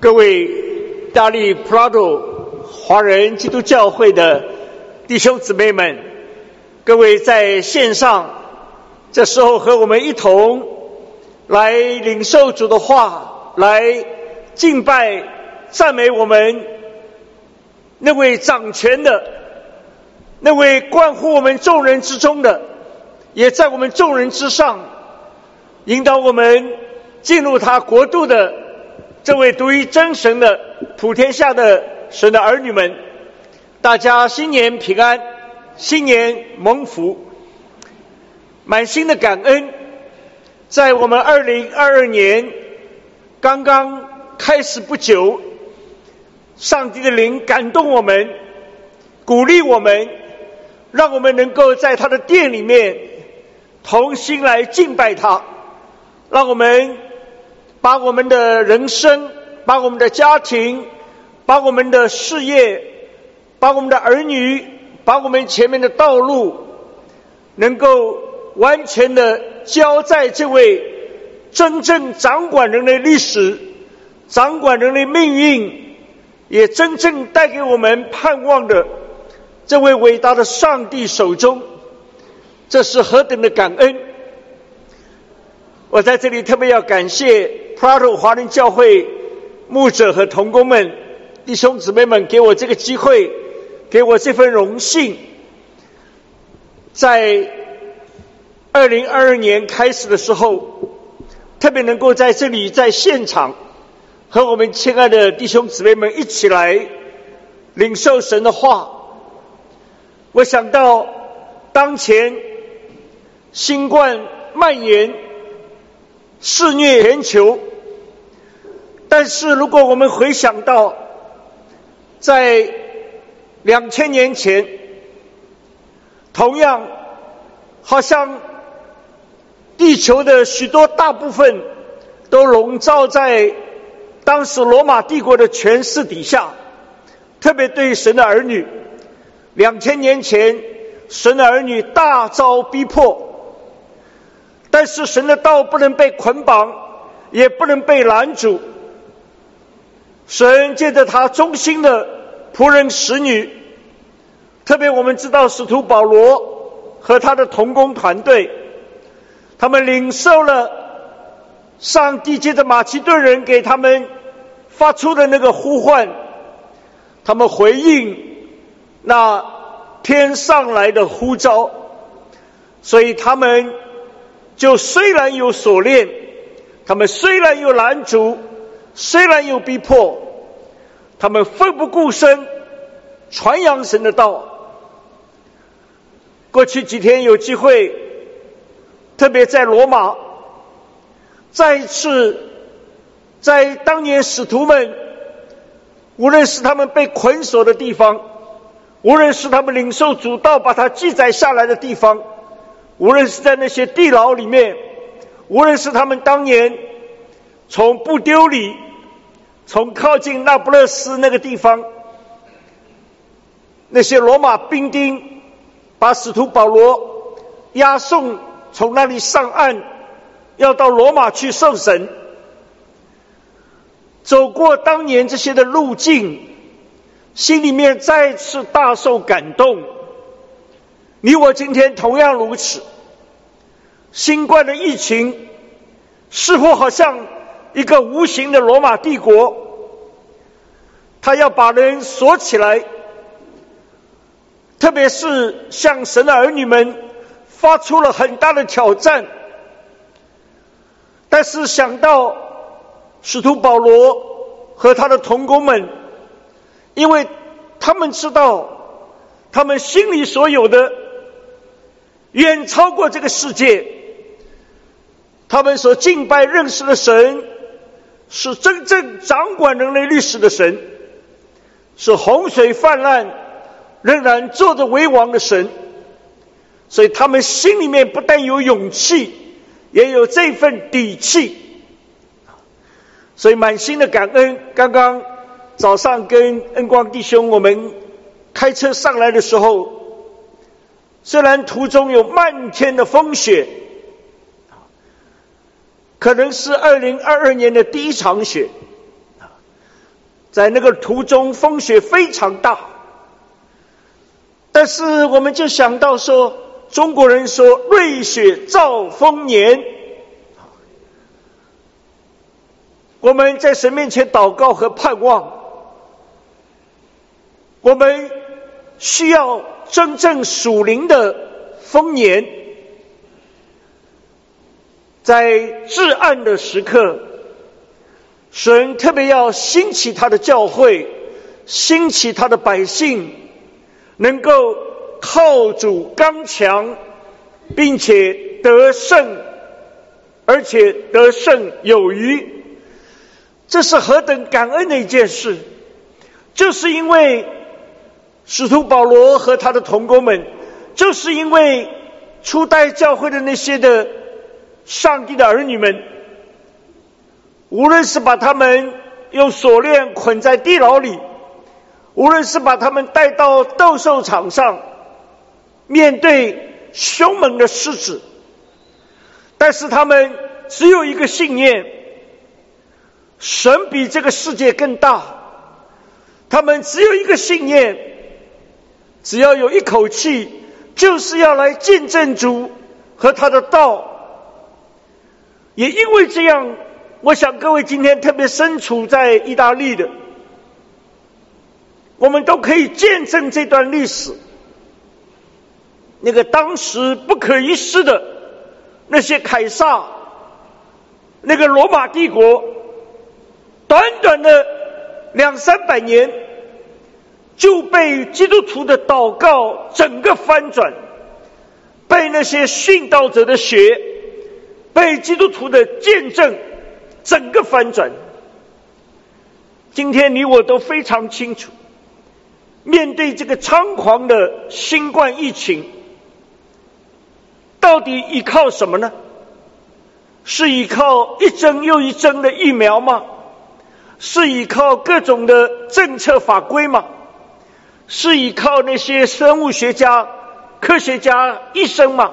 各位意大利 Prado 华人基督教会的弟兄姊妹们，各位在线上这时候和我们一同来领受主的话，来敬拜赞美我们那位掌权的，那位关乎我们众人之中的，也在我们众人之上，引导我们进入他国度的这位独一真神的普天下的神的儿女们，大家新年平安，新年蒙福，满心的感恩。在我们2022年刚刚开始不久，上帝的灵感动我们，鼓励我们，让我们能够在他的殿里面同心来敬拜他，让我们把我们的人生，把我们的家庭，把我们的事业，把我们的儿女，把我们前面的道路，能够完全的交在这位真正掌管人类历史，掌管人类命运，也真正带给我们盼望的这位伟大的上帝手中。这是何等的感恩！我在这里特别要感谢 Prado 华人教会牧者和同工们、弟兄姊妹们，给我这个机会，给我这份荣幸，在2022年开始的时候，特别能够在这里在现场和我们亲爱的弟兄姊妹们一起来领受神的话。我想到当前新冠蔓延，肆虐全球，但是如果我们回想到在2000年前，同样好像地球的许多大部分都笼罩在当时罗马帝国的权势底下，特别对神的儿女，2000年前神的儿女大遭逼迫，但是神的道不能被捆绑，也不能被拦阻。神借着他忠心的仆人使女，特别我们知道使徒保罗和他的同工团队，他们领受了上帝借着马其顿人给他们发出的那个呼唤，他们回应那天上来的呼召，所以他们就虽然有锁链，他们虽然有拦阻，虽然有逼迫，他们奋不顾身传扬神的道。过去几天有机会，特别在罗马，再一次在当年使徒们，无论是他们被捆锁的地方，无论是他们领受主道把它记载下来的地方，无论是在那些地牢里面，无论是他们当年从布丢里，从靠近那不勒斯那个地方，那些罗马兵丁把使徒保罗押送，从那里上岸，要到罗马去受审。走过当年这些的路径，心里面再次大受感动。你我今天同样如此。新冠的疫情似乎好像一个无形的罗马帝国，他要把人锁起来，特别是向神的儿女们发出了很大的挑战。但是想到使徒保罗和他的同工们，因为他们知道他们心里所有的远超过这个世界，他们所敬拜认识的神是真正掌管人类历史的神，是洪水泛滥仍然坐着为王的神。所以他们心里面不但有勇气，也有这份底气，所以满心的感恩。刚刚早上跟恩光弟兄我们开车上来的时候，虽然途中有漫天的风雪，可能是2022年的第一场雪， 在那个途中风雪非常大，但是我们就想到说，中国人说瑞雪兆丰年，我们在神面前祷告和盼望，我们需要真正属灵的丰年，在至暗的时刻，神特别要兴起他的教会，兴起他的百姓，能够靠主刚强，并且得胜，而且得胜有余。这是何等感恩的一件事！就是因为使徒保罗和他的同工们，就是因为初代教会的那些的上帝的儿女们，无论是把他们用锁链捆在地牢里，无论是把他们带到斗兽场上，面对凶猛的狮子，但是他们只有一个信念：神比这个世界更大。他们只有一个信念，只要有一口气，就是要来见证主和他的道。也因为这样，我想各位今天特别身处在意大利的，我们都可以见证这段历史，那个当时不可一世的那些凯撒，那个罗马帝国，短短的200-300年就被基督徒的祷告整个翻转，被那些殉道者的血，被基督徒的见证整个翻转。今天你我都非常清楚，面对这个猖狂的新冠疫情，到底依靠什么呢？是依靠一针又一针的疫苗吗？是依靠各种的政策法规吗？是依靠那些生物学家、科学家、医生吗？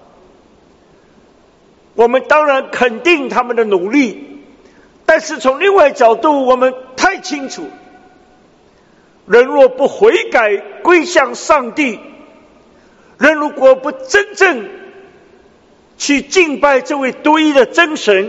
我们当然肯定他们的努力，但是从另外角度，我们太清楚，人若不悔改归向上帝，人如果不真正去敬拜这位独一的真神，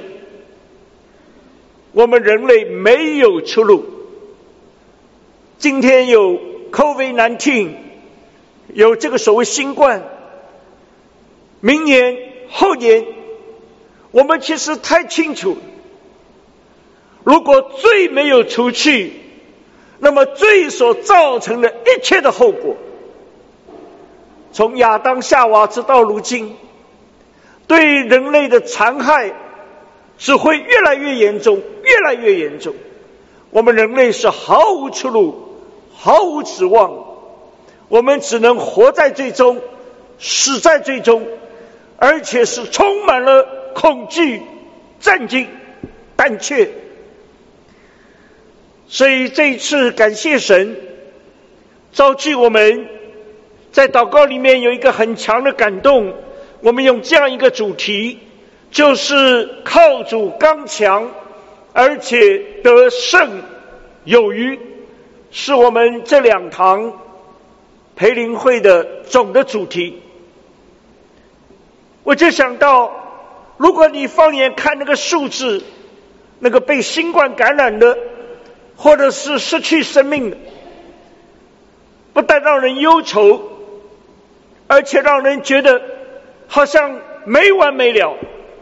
我们人类没有出路。今天有 COVID-19， 有这个所谓新冠，明年后年，我们其实太清楚，如果罪没有除去，那么罪所造成的一切的后果，从亚当夏娃直到如今，对人类的残害只会越来越严重，越来越严重。我们人类是毫无出路，毫无指望，我们只能活在罪中，死在罪中，而且是充满了恐惧、战惊、胆怯。所以这一次感谢神，召集我们在祷告里面有一个很强的感动，我们用这样一个主题，就是靠主刚强，而且得胜有余，是我们这2堂培灵会的总的主题。我就想到，如果你放眼看那个数字，那个被新冠感染的，或者是失去生命的，不但让人忧愁，而且让人觉得好像没完没了。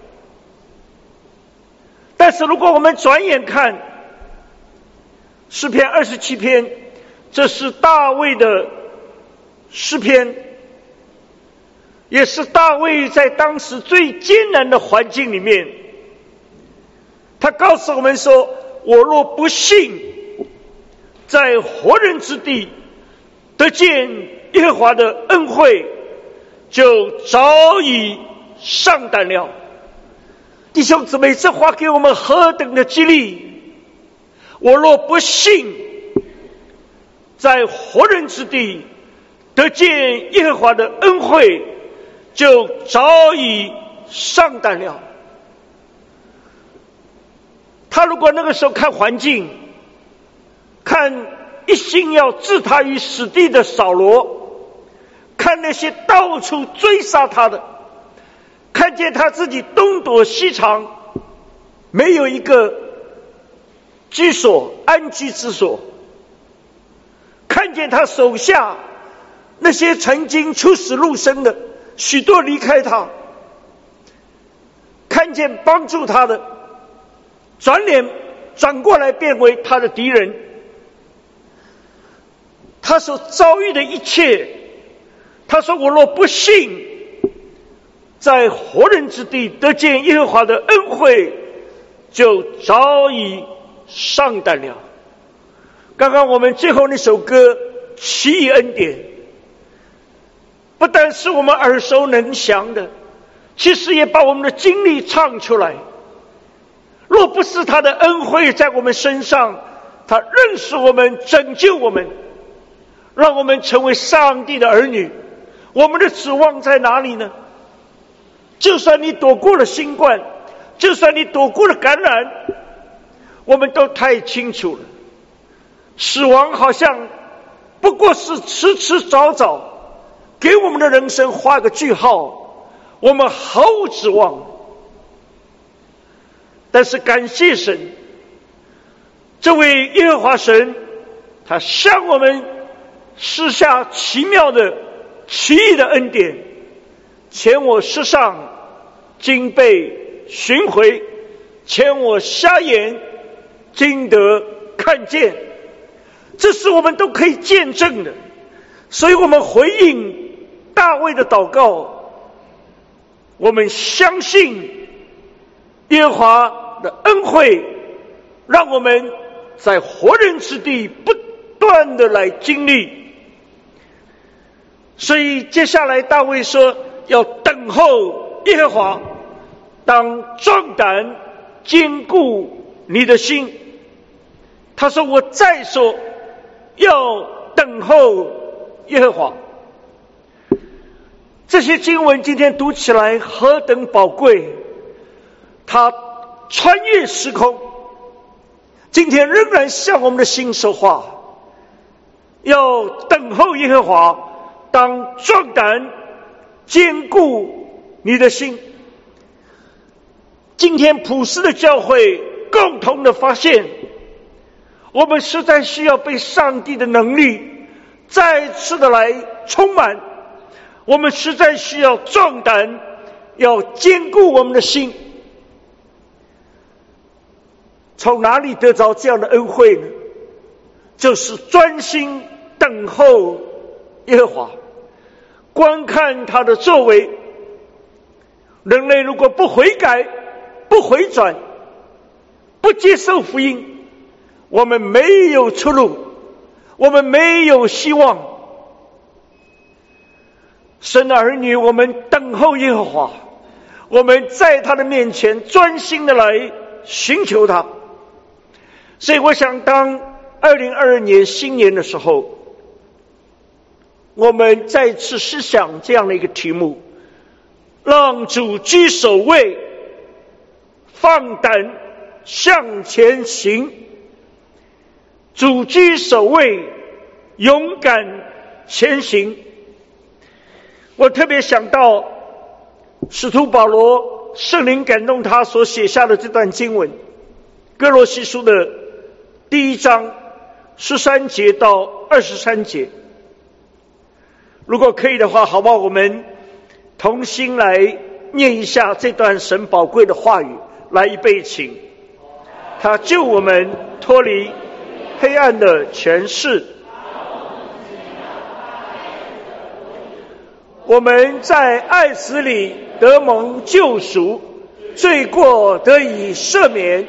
但是如果我们转眼看诗篇27篇，这是大卫的诗篇，也是大卫在当时最艰难的环境里面，他告诉我们说，我若不信在活人之地得见耶和华的恩惠，就早已上胆了。弟兄姊妹，这话给我们何等的激励！我若不信在活人之地得见耶和华的恩惠，就早已上胆了。他如果那个时候看环境， 看一心要置他于死地的扫罗，看那些到处追杀他的，看见他自己东躲西藏，没有一个居所安居之所，看见他手下那些曾经出死入生的许多离开他，看见帮助他的转过来变为他的敌人，他所遭遇的一切，他说我若不信在活人之地得见耶和华的恩惠，就早已上当了。刚刚我们最后那首歌奇异恩典，不但是我们耳熟能详的，其实也把我们的经历唱出来。若不是他的恩惠在我们身上，他认识我们，拯救我们，让我们成为上帝的儿女，我们的指望在哪里呢？就算你躲过了新冠，就算你躲过了感染，我们都太清楚了，死亡好像不过是迟迟早早给我们的人生画个句号，我们毫无指望。但是感谢神，这位耶和华神，他向我们施下奇妙的奇异的恩典，前我世上今被寻回，前我瞎眼今得看见，这是我们都可以见证的。所以我们回应大卫的祷告，我们相信耶和华的恩惠，让我们在活人之地不断的来经历。所以接下来大卫说，要等候耶和华，当壮胆，坚固你的心。他说我再说，要等候耶和华。这些经文今天读起来何等宝贵，它穿越时空，今天仍然向我们的心说话。要等候耶和华，当壮胆，坚固你的心。今天普世的教会共同的发现，我们实在需要被上帝的能力再次的来充满，我们实在需要壮胆，要坚固我们的心。从哪里得着这样的恩惠呢？就是专心等候耶和华，观看他的作为。人类如果不悔改，不回转，不接受福音，我们没有出路，我们没有希望。神的儿女，我们等候耶和华，我们在他的面前专心的来寻求他。所以我想，当2022年新年的时候，我们再次思想这样的一个题目，让主居首位，放胆向前行。主居首位，勇敢前行。我特别想到使徒保罗，圣灵感动他所写下的这段经文，哥罗西书的第1章13节到23节。如果可以的话，好不好？我们同心来念一下这段神宝贵的话语。来，预备请。他救我们脱离黑暗的权势，我们在爱子里得蒙救赎，罪过得以赦免，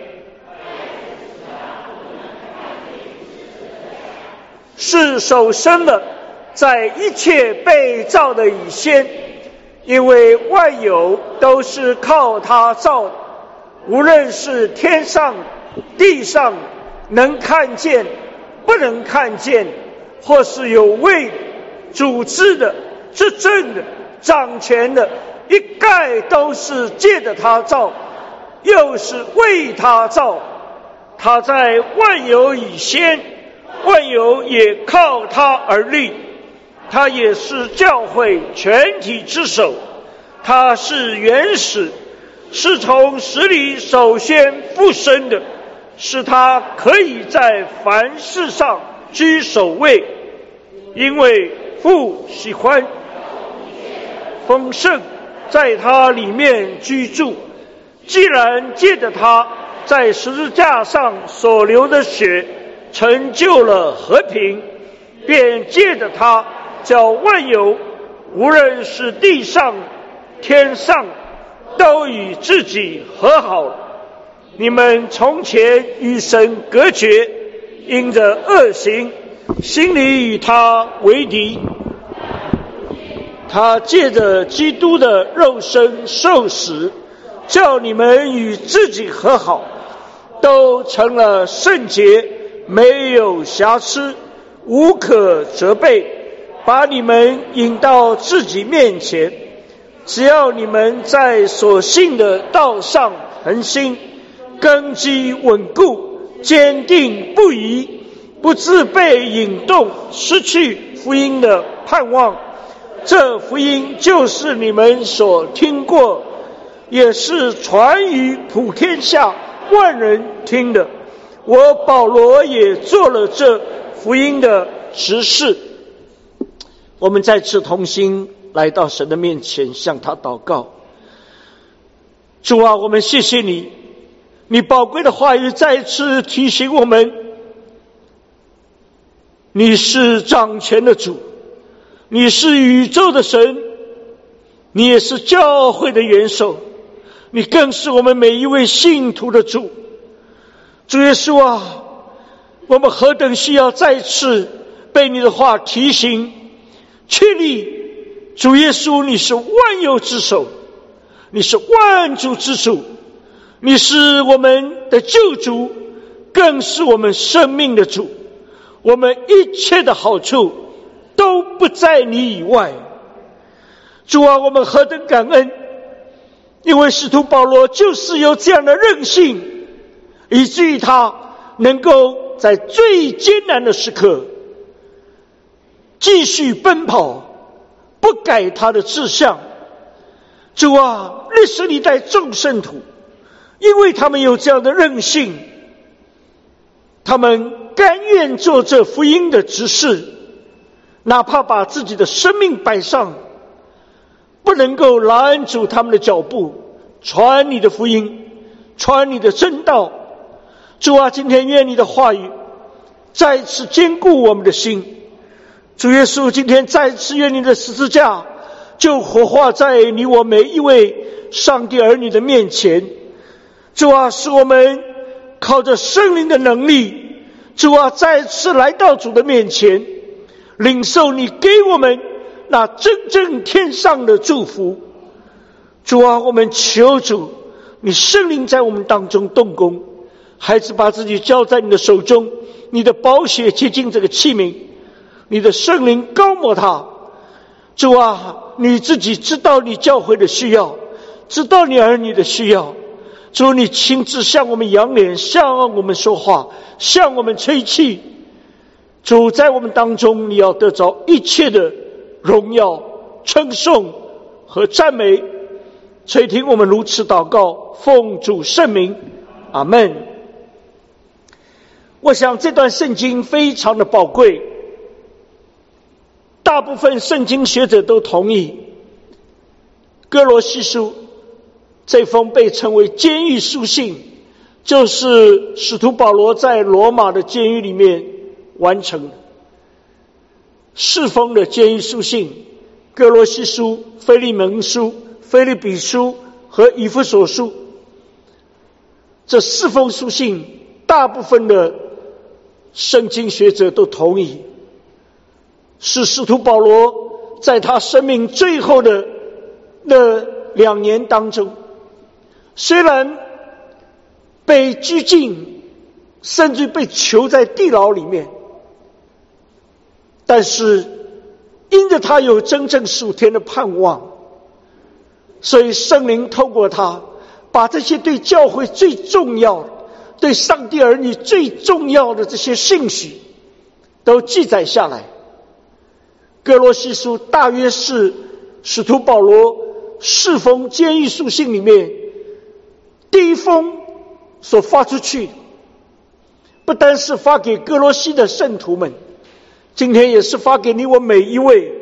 是首生的，在一切被造的以先，因为万有都是靠他造的，无论是天上地上，能看见不能看见，或是有位主治的执政的掌权的，一概都是借着他造，又是为他造。他在万有以先， 万有也靠他而立。他也是教会全体之首，他是原始，是从死里首先复生的，使他可以在凡事上居首位，因为父喜欢丰盛在他里面居住。既然借着他在十字架上所流的血成就了和平，便借着他叫万有，无论是地上天上，都与自己和好了。你们从前与神隔绝，因着恶行，心里与他为敌。他借着基督的肉身受死，叫你们与自己和好，都成了圣洁，没有瑕疵，无可责备，把你们引到自己面前。只要你们在所信的道上恒心，根基稳固，坚定不移，不自被引动，失去福音的盼望。这福音就是你们所听过，也是传于普天下万人听的。我保罗也做了这福音的执事。我们再次同心来到神的面前，向他祷告。主啊，我们谢谢你，你宝贵的话语再次提醒我们，你是掌权的主，你是宇宙的神，你也是教会的元首，你更是我们每一位信徒的主。主耶稣啊，我们何等需要再次被你的话提醒确立。主耶稣，你是万有之首，你是万主之主，你是我们的救主，更是我们生命的主。我们一切的好处都不在你以外。主啊，我们何等感恩，因为使徒保罗就是有这样的韧性，以至于他能够在最艰难的时刻继续奔跑，不改他的志向。主啊，历史历代众圣徒，因为他们有这样的韧性，他们甘愿做这福音的执事，哪怕把自己的生命摆上，不能够拦阻他们的脚步，传你的福音，传你的真道。主啊，今天愿你的话语再次坚固我们的心。主耶稣，今天再次愿你的十字架就活化在你我每一位上帝儿女的面前。主啊，使我们靠着圣灵的能力，主啊，再次来到主的面前，领受你给我们那真正天上的祝福。主啊，我们求主，你圣灵在我们当中动工，孩子把自己交在你的手中，你的宝血接近这个器皿，你的圣灵膏抹他。主啊，你自己知道你教会的需要，知道你儿女的需要。主，你亲自向我们扬脸，向我们说话，向我们吹气。主，在我们当中，你要得着一切的荣耀、称颂和赞美。垂听我们如此祷告，奉主圣名，阿们。我想这段圣经非常的宝贵，大部分圣经学者都同意，哥罗西书这封被称为监狱书信，就是使徒保罗在罗马的监狱里面完成的4封的监狱书信：哥罗西书、腓利门书、腓立比书和以弗所书。这4封书信，大部分的圣经学者都同意，是使徒保罗在他生命最后的那2年当中，虽然被拘禁，甚至被囚在地牢里面，但是因着他有真正属天的盼望，所以圣灵透过他，把这些对教会最重要的、对上帝儿女最重要的这些信息， 都记载下来。哥罗西书大约是使徒保罗4封监狱书信里面第一封所发出去，不单是发给哥罗西的圣徒们，今天也是发给你我每一位。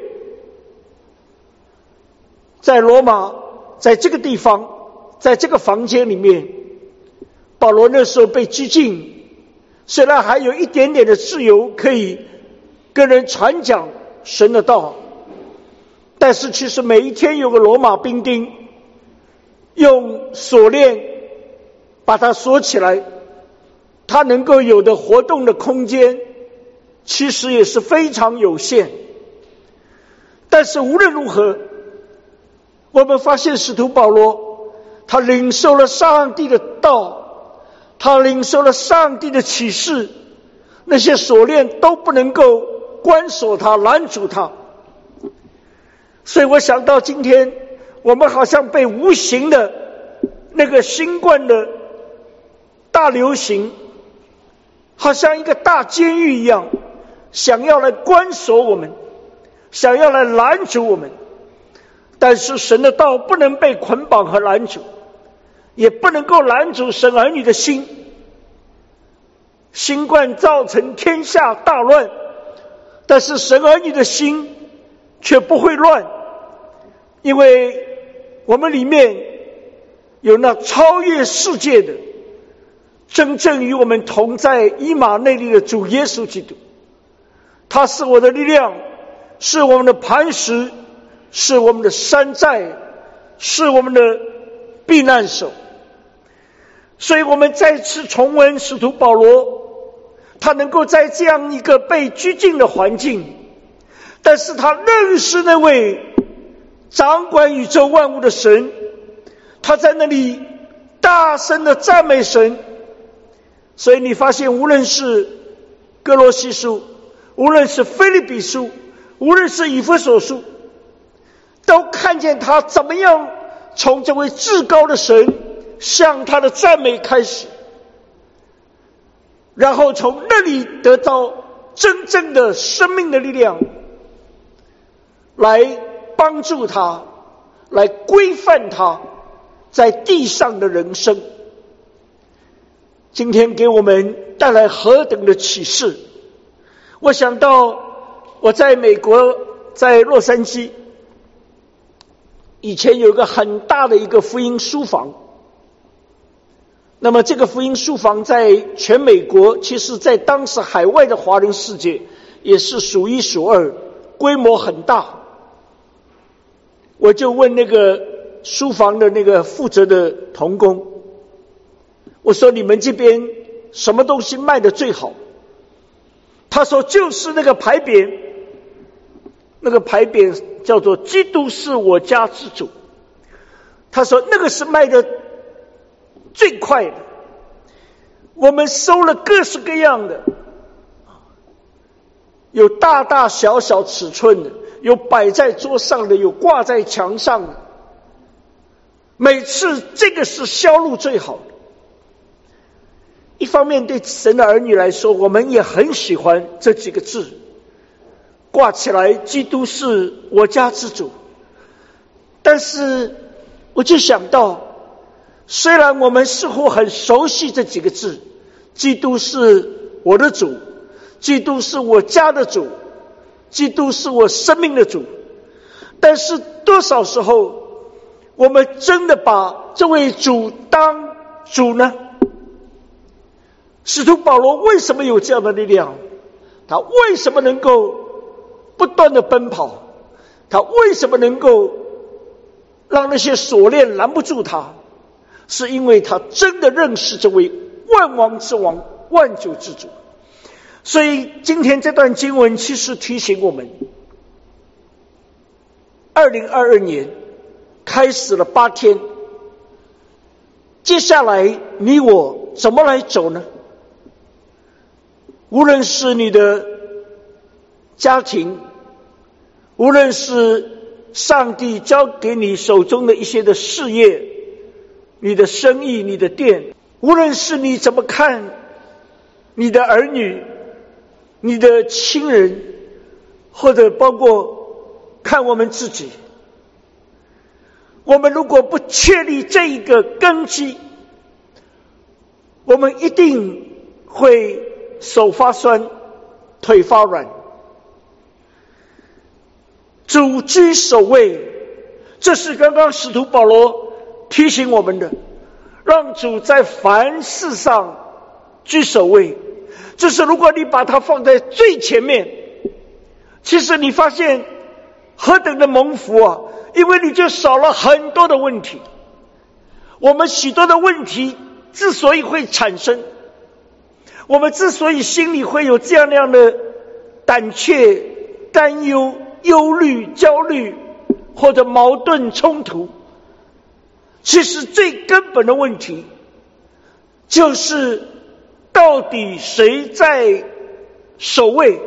在罗马，在这个地方，在这个房间里面，保罗那时候被拘禁，虽然还有一点点的自由可以跟人传讲神的道，但是其实每一天有个罗马兵丁用锁链把他锁起来，他能够有的活动的空间其实也是非常有限。但是无论如何，我们发现使徒保罗他领受了上帝的道，他领受了上帝的启示，那些锁链都不能够关锁他，拦阻他。所以我想到今天我们好像被无形的那个新冠的大流行，好像一个大监狱一样，想要来关锁我们，想要来拦阻我们。但是神的道不能被捆绑和拦阻，也不能够拦阻神儿女的心。新冠造成天下大乱，但是神儿女的心却不会乱，因为我们里面有那超越世界的真正与我们同在以马内利的主耶稣基督。他是我的力量，是我们的磐石，是我们的山寨，是我们的避难所。所以我们再次重温使徒保罗，他能够在这样一个被拘禁的环境，但是他认识那位掌管宇宙万物的神，他在那里大声的赞美神。所以你发现无论是哥罗西书，无论是腓立比书，无论是以弗所书，都看见他怎么样从这位至高的神向他的赞美开始，然后从那里得到真正的生命的力量，来帮助他，来规范他在地上的人生。今天给我们带来何等的启示。我想到我在美国，在洛杉矶，以前有一个很大的一个福音书房。那么这个福音书房在全美国，其实在当时海外的华人世界也是数一数二，规模很大。我就问那个书房的那个负责的同工，我说你们这边什么东西卖得最好？他说就是那个牌匾，那个牌匾叫做基督是我家之主。他说那个是卖的最快的，我们收了各式各样的，有大大小小尺寸的，有摆在桌上的，有挂在墙上的，每次这个是销路最好的。一方面对神的儿女来说，我们也很喜欢这几个字挂起来，基督是我家之主。但是我就想到，虽然我们似乎很熟悉这几个字，基督是我的主，基督是我家的主，基督是我生命的主，但是多少时候我们真的把这位主当主呢？使徒保罗为什么有这样的力量？他为什么能够不断的奔跑？他为什么能够让那些锁链拦不住他？是因为他真的认识这位万王之王、万主之主。所以今天这段经文其实提醒我们，2022年开始了8天，接下来你我怎么来走呢？无论是你的家庭，无论是上帝交给你手中的一些的事业，你的生意，你的店，无论是你怎么看你的儿女， 你的亲人，或者包括看我们自己。我们如果不确立这一个根基，我们一定会手发酸，腿发软。主居首位，这是刚刚使徒保罗提醒我们的，让主在凡事上居首位。就是如果你把它放在最前面，其实你发现何等的蒙福啊！因为你就少了很多的问题。我们许多的问题之所以会产生，我们之所以心里会有这样那样的胆怯、担忧、忧虑、焦虑或者矛盾冲突，其实最根本的问题就是到底谁在首位。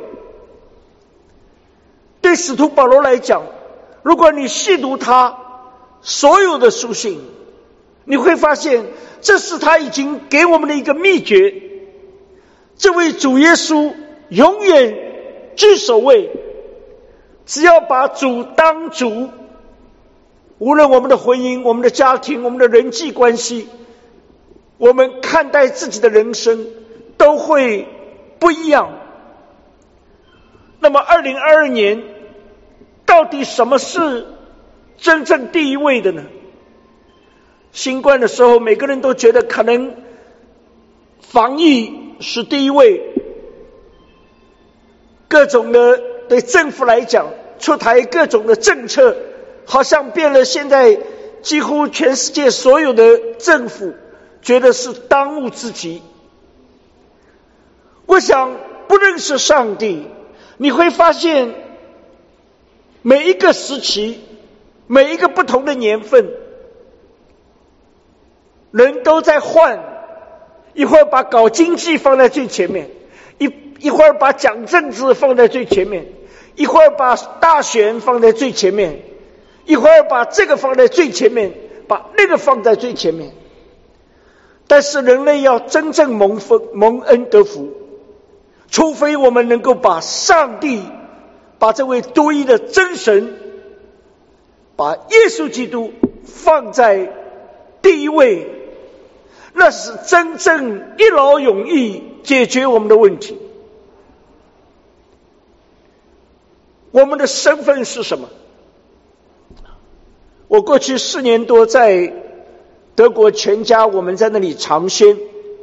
对使徒保罗来讲，如果你细读他所有的书信，你会发现这是他已经给我们的一个秘诀。这位主耶稣永远居首位，只要把主当主，无论我们的婚姻、我们的家庭、我们的人际关系，我们看待自己的人生都会不一样。那么2022年到底什么是真正第一位的呢？新冠的时候，每个人都觉得可能防疫是第一位，各种的对政府来讲出台各种的政策，好像变了现在几乎全世界所有的政府觉得是当务之急。我想不认识上帝，你会发现每一个时期，每一个不同的年份，人都在换，一会儿把搞经济放在最前面，一会儿把讲政治放在最前面，一会儿把大选放在最前面，一会儿把这个放在最前面，把那个放在最前面。但是人类要真正蒙恩得福，除非我们能够把上帝，把这位独一的真神，把耶稣基督放在第一位，那是真正一劳永逸解决我们的问题。我们的身份是什么？我过去4年多在德国全家，我们在那里长宣，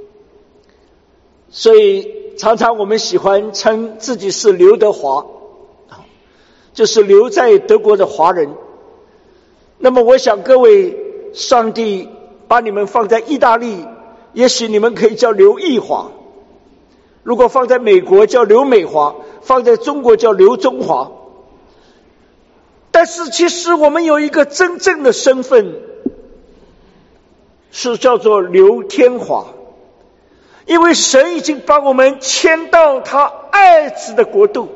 所以常常我们喜欢称自己是刘德华，就是留在德国的华人。那么我想各位，上帝把你们放在意大利，也许你们可以叫刘义华；如果放在美国叫刘美华，放在中国叫刘中华。但是其实我们有一个真正的身份，是叫做刘天华，因为神已经把我们迁到他爱子的国度。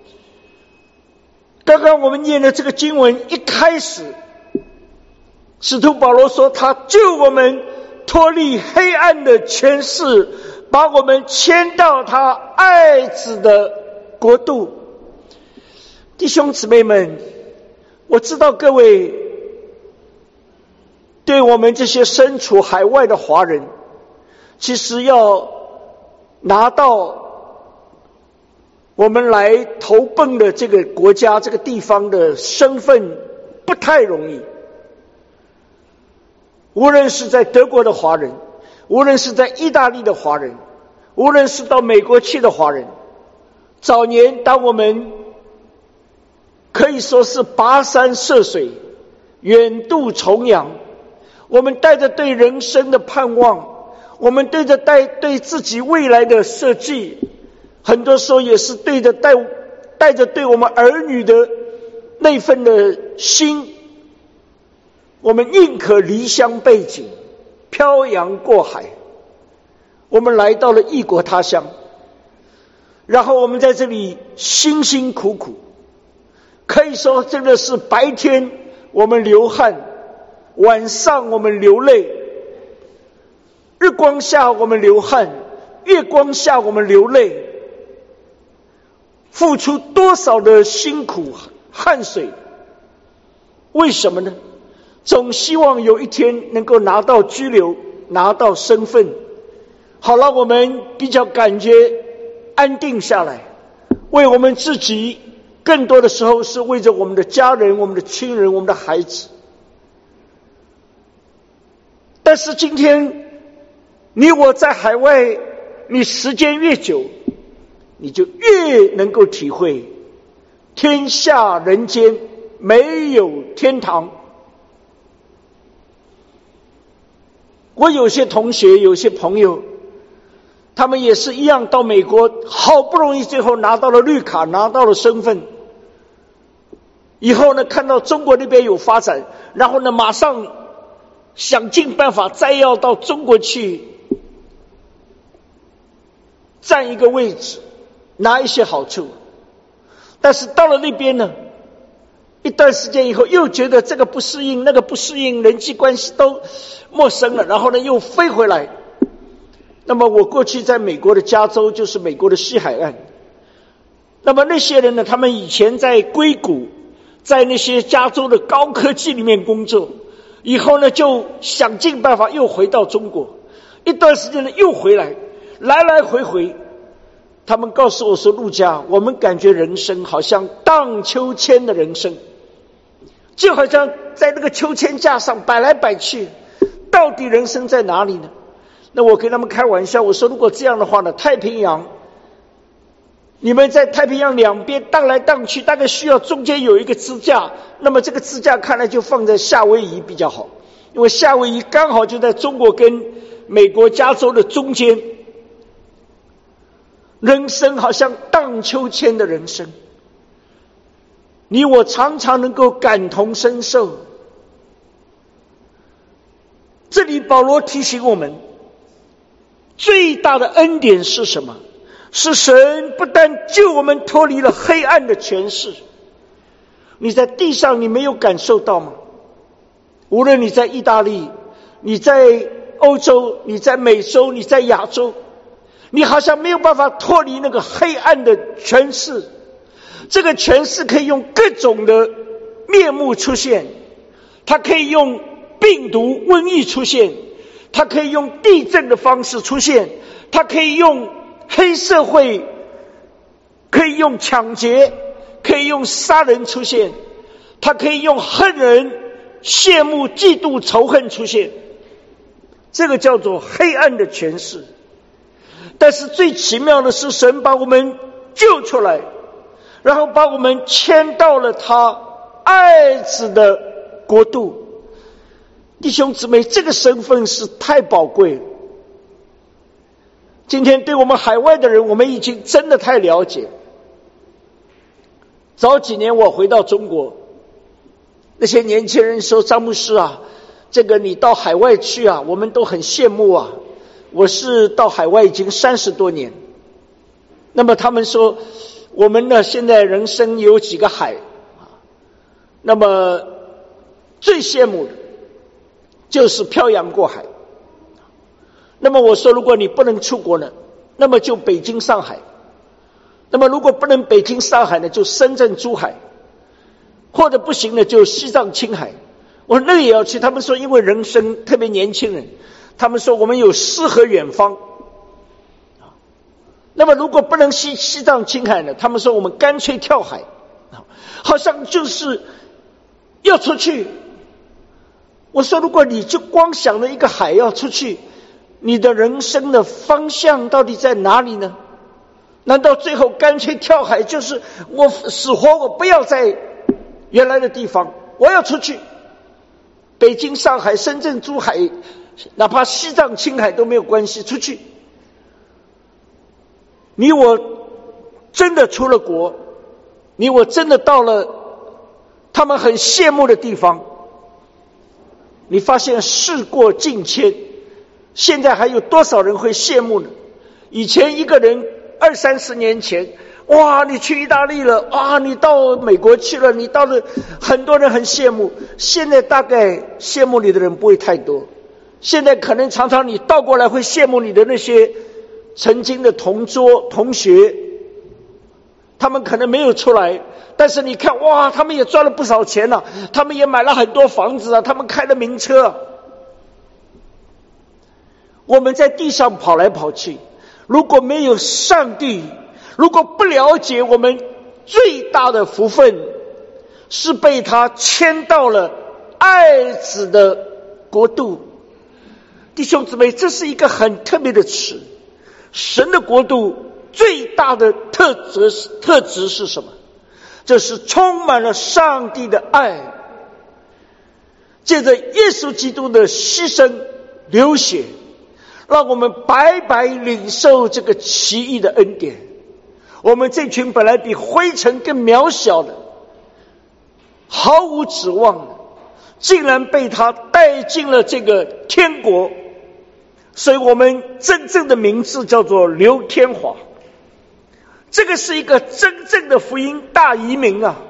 刚刚我们念的这个经文一开始，使徒保罗说他救我们脱离黑暗的权势，把我们迁到他爱子的国度。弟兄姊妹们，我知道各位对我们这些身处海外的华人，其实要拿到我们来投奔的这个国家、这个地方的身份不太容易。无论是在德国的华人，无论是在意大利的华人，无论是到美国去的华人，早年当我们可以说是跋山涉水，远渡重洋，我们带着对人生的盼望，我们对自己未来的设计，很多时候也是带着对我们儿女的那份的心，我们宁可离乡背井，漂洋过海，我们来到了异国他乡，然后我们在这里辛辛苦苦，可以说真的是白天我们流汗，晚上我们流泪，日光下我们流汗，月光下我们流泪。 付出多少的辛苦汗水。为什么呢？总希望有一天能够拿到居留，拿到身份，好了，我们比较感觉安定下来，为我们自己，更多的时候是为着我们的家人、我们的亲人、我们的孩子。但是今天你我在海外，你时间越久，你就越能够体会天下人间没有天堂。我有些同学，有些朋友，他们也是一样，到美国好不容易最后拿到了绿卡，拿到了身份，以后呢看到中国那边有发展，然后呢马上想尽办法再要到中国去占一个位置，拿一些好处。但是到了那边呢，一段时间以后又觉得这个不适应，那个不适应，人际关系都陌生了，然后呢又飞回来。那么我过去在美国的加州，就是美国的西海岸，那么那些人呢，他们以前在硅谷，在那些加州的高科技里面工作，以后呢就想尽办法又回到中国，一段时间呢又回来，来来回回。他们告诉我说，陆家，我们感觉人生好像荡秋千的人生，就好像在那个秋千架上摆来摆去，到底人生在哪里呢？那我跟他们开玩笑，我说如果这样的话呢，太平洋，你们在太平洋两边荡来荡去，大概需要中间有一个支架，那么这个支架看来就放在夏威夷比较好，因为夏威夷刚好就在中国跟美国加州的中间。人生好像荡秋千的人生，你我常常能够感同身受。这里保罗提醒我们，最大的恩典是什么？是神不但救我们脱离了黑暗的权势。你在地上你没有感受到吗？无论你在意大利，你在欧洲，你在美洲，你在亚洲，你好像没有办法脱离那个黑暗的权势。这个权势可以用各种的面目出现，它可以用病毒瘟疫出现，它可以用地震的方式出现，它可以用黑社会，可以用抢劫，可以用杀人出现，它可以用恨人、羡慕、嫉妒、仇恨出现。这个叫做黑暗的权势。但是最奇妙的是，神把我们救出来，然后把我们迁到了他爱子的国度。弟兄姊妹，这个身份是太宝贵了。今天对我们海外的人，我们已经真的太了解。早几年我回到中国，那些年轻人说，张牧师啊，这个你到海外去啊，我们都很羡慕啊。我是到海外已经30多年，那么他们说，我们呢现在人生有几个海，那么最羡慕的就是漂洋过海。那么我说，如果你不能出国呢，那么就北京上海，那么如果不能北京上海呢，就深圳珠海，或者不行呢就西藏青海。我说那也要去，他们说因为人生，特别年轻人，他们说我们有诗和远方。那么如果不能西藏青海呢，他们说我们干脆跳海，好像就是要出去。我说如果你就光想着一个海要出去，你的人生的方向到底在哪里呢？难道最后干脆跳海，就是我死活我不要在原来的地方，我要出去，北京上海深圳珠海，哪怕西藏青海都没有关系，出去。你我真的出了国，你我真的到了他们很羡慕的地方，你发现事过境迁，现在还有多少人会羡慕呢？以前一个人20-30年前，哇，你去意大利了啊，你到美国去了，你到了，很多人很羡慕。现在大概羡慕你的人不会太多，现在可能常常你倒过来会羡慕你的那些曾经的同桌同学， 他们可能没有出来，但是你看，哇，他们也赚了不少钱啊，他们也买了很多房子啊，他们开了名车啊。我们在地上跑来跑去，如果没有上帝，如果不了解我们最大的福分是被他迁到了爱子的国度。弟兄姊妹，这是一个很特别的词。神的国度最大的特质是什么？这是充满了上帝的爱，借着耶稣基督的牺牲流血，让我们白白领受这个奇异的恩典。我们这群本来比灰尘更渺小的，毫无指望的，竟然被他带进了这个天国。所以我们真正的名字叫做刘天华。这个是一个真正的福音大移民啊！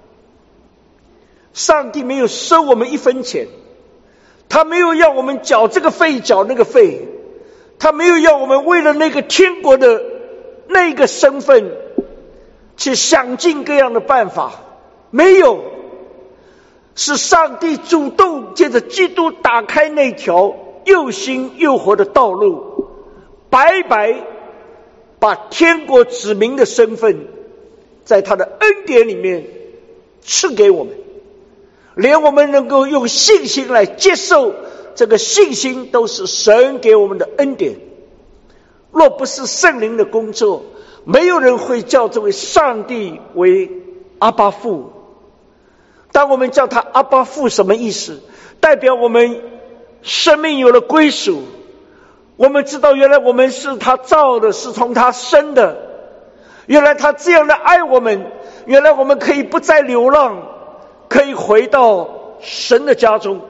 上帝没有收我们一分钱，他没有要我们缴这个费缴那个费，他没有要我们为了那个天国的那个身份去想尽各样的办法，没有，是上帝主动借着基督打开那条又新又活的道路，白白把天国子民的身份在他的恩典里面赐给我们，连我们能够用信心来接受，这个信心都是神给我们的恩典。若不是圣灵的工作，没有人会叫这位上帝为阿爸父。当我们叫他阿爸父，什么意思？代表我们生命有了归属，我们知道原来我们是他造的，是从他生的，原来他这样的爱我们，原来我们可以不再流浪，可以回到神的家中。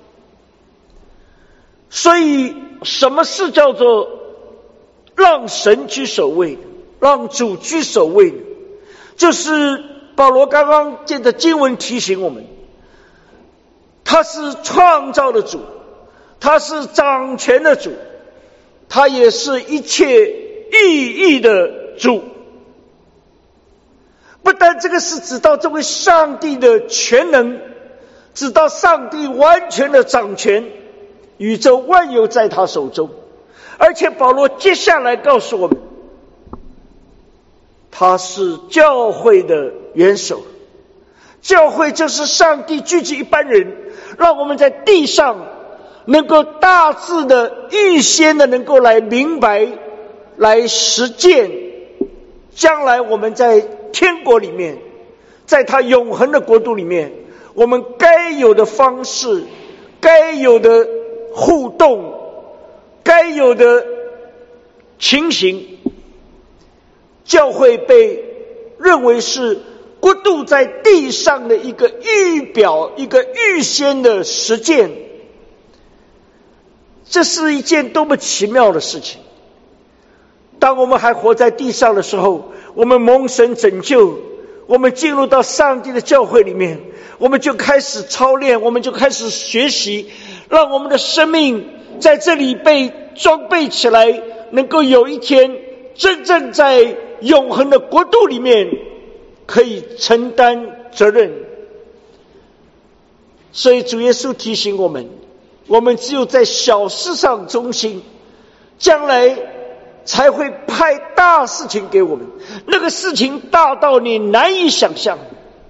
所以什么是叫做让神居首位，让主居首位？就是保罗刚刚借着经文提醒我们，他是创造的主，他是掌权的主，他也是一切意义的主。不但这个是指到这位上帝的全能，指到上帝完全的掌权，宇宙万有在他手中，而且保罗接下来告诉我们，他是教会的元首。教会就是上帝聚集一般人，让我们在地上能够大致的预先的能够来明白，来实践，将来我们在天国里面，在他永恒的国度里面，我们该有的方式，该有的互动，该有的情形。教会被认为是国度在地上的一个预表，一个预先的实践。这是一件多么奇妙的事情。当我们还活在地上的时候，我们蒙神拯救，我们进入到上帝的教会里面，我们就开始操练，我们就开始学习，让我们的生命在这里被装备起来，能够有一天真正在永恒的国度里面可以承担责任。所以主耶稣提醒我们，我们只有在小事上忠心，将来才会派大事情给我们，那个事情大到你难以想象。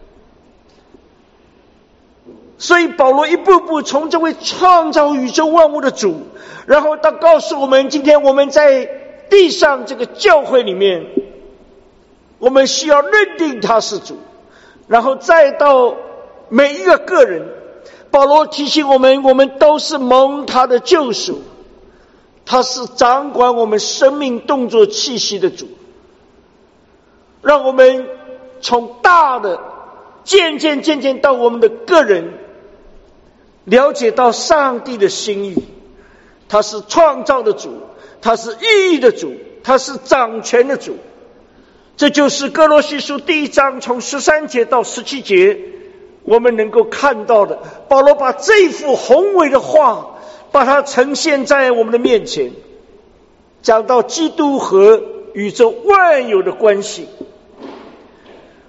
所以保罗一步步从这位创造宇宙万物的主，然后他告诉我们，今天我们在地上这个教会里面，我们需要认定他是主，然后再到每一个个人，保罗提醒我们，我们都是蒙他的救赎，他是掌管我们生命动作气息的主，让我们从大的渐渐到我们的个人，了解到上帝的心意。他是创造的主，他是意义的主，他是掌权的主。这就是哥罗西书第1章从13节到17节我们能够看到的。保罗把这幅宏伟的画把它呈现在我们的面前，讲到基督和宇宙万有的关系。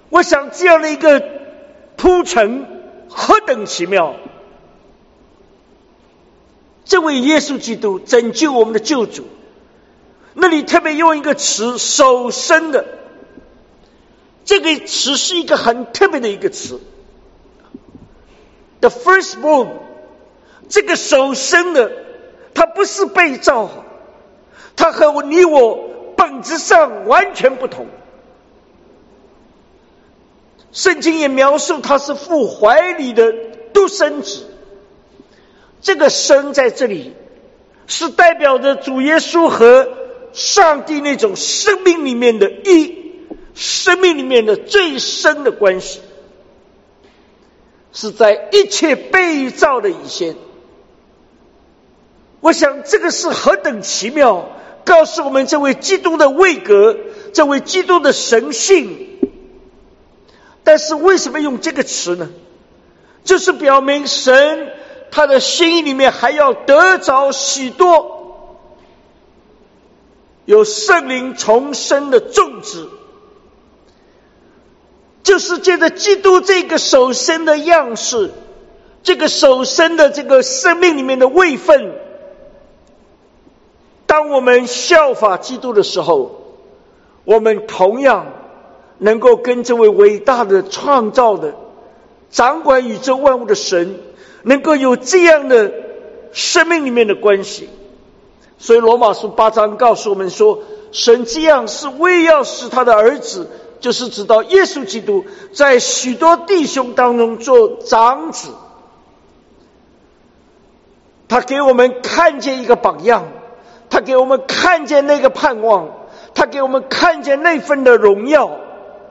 我想这样的一个铺陈何等奇妙！这位耶稣基督拯救我们的救主，那里特别用一个词，首生的。这个词是一个很特别的一个词 ，the firstborn。这个首生的，它不是被造，它和你我本质上完全不同。圣经也描述他是父怀里的独生子。这个生在这里是代表着主耶稣和上帝那种生命里面的生命里面的最深的关系，是在一切被造的以前。我想这个是何等奇妙，告诉我们这位基督的位格，这位基督的神性。但是为什么用这个词呢？就是表明神他的心意里面还要得着许多有圣灵重生的种子，就是借着基督这个首生的样式，这个首生的这个生命里面的位分，当我们效法基督的时候，我们同样能够跟这位伟大的创造的掌管宇宙万物的神能够有这样的生命里面的关系。所以罗马书8章告诉我们说，神这样是为要使他的儿子，就是指到耶稣基督，在许多弟兄当中做长子。他给我们看见一个榜样，他给我们看见那个盼望，他给我们看见那份的荣耀。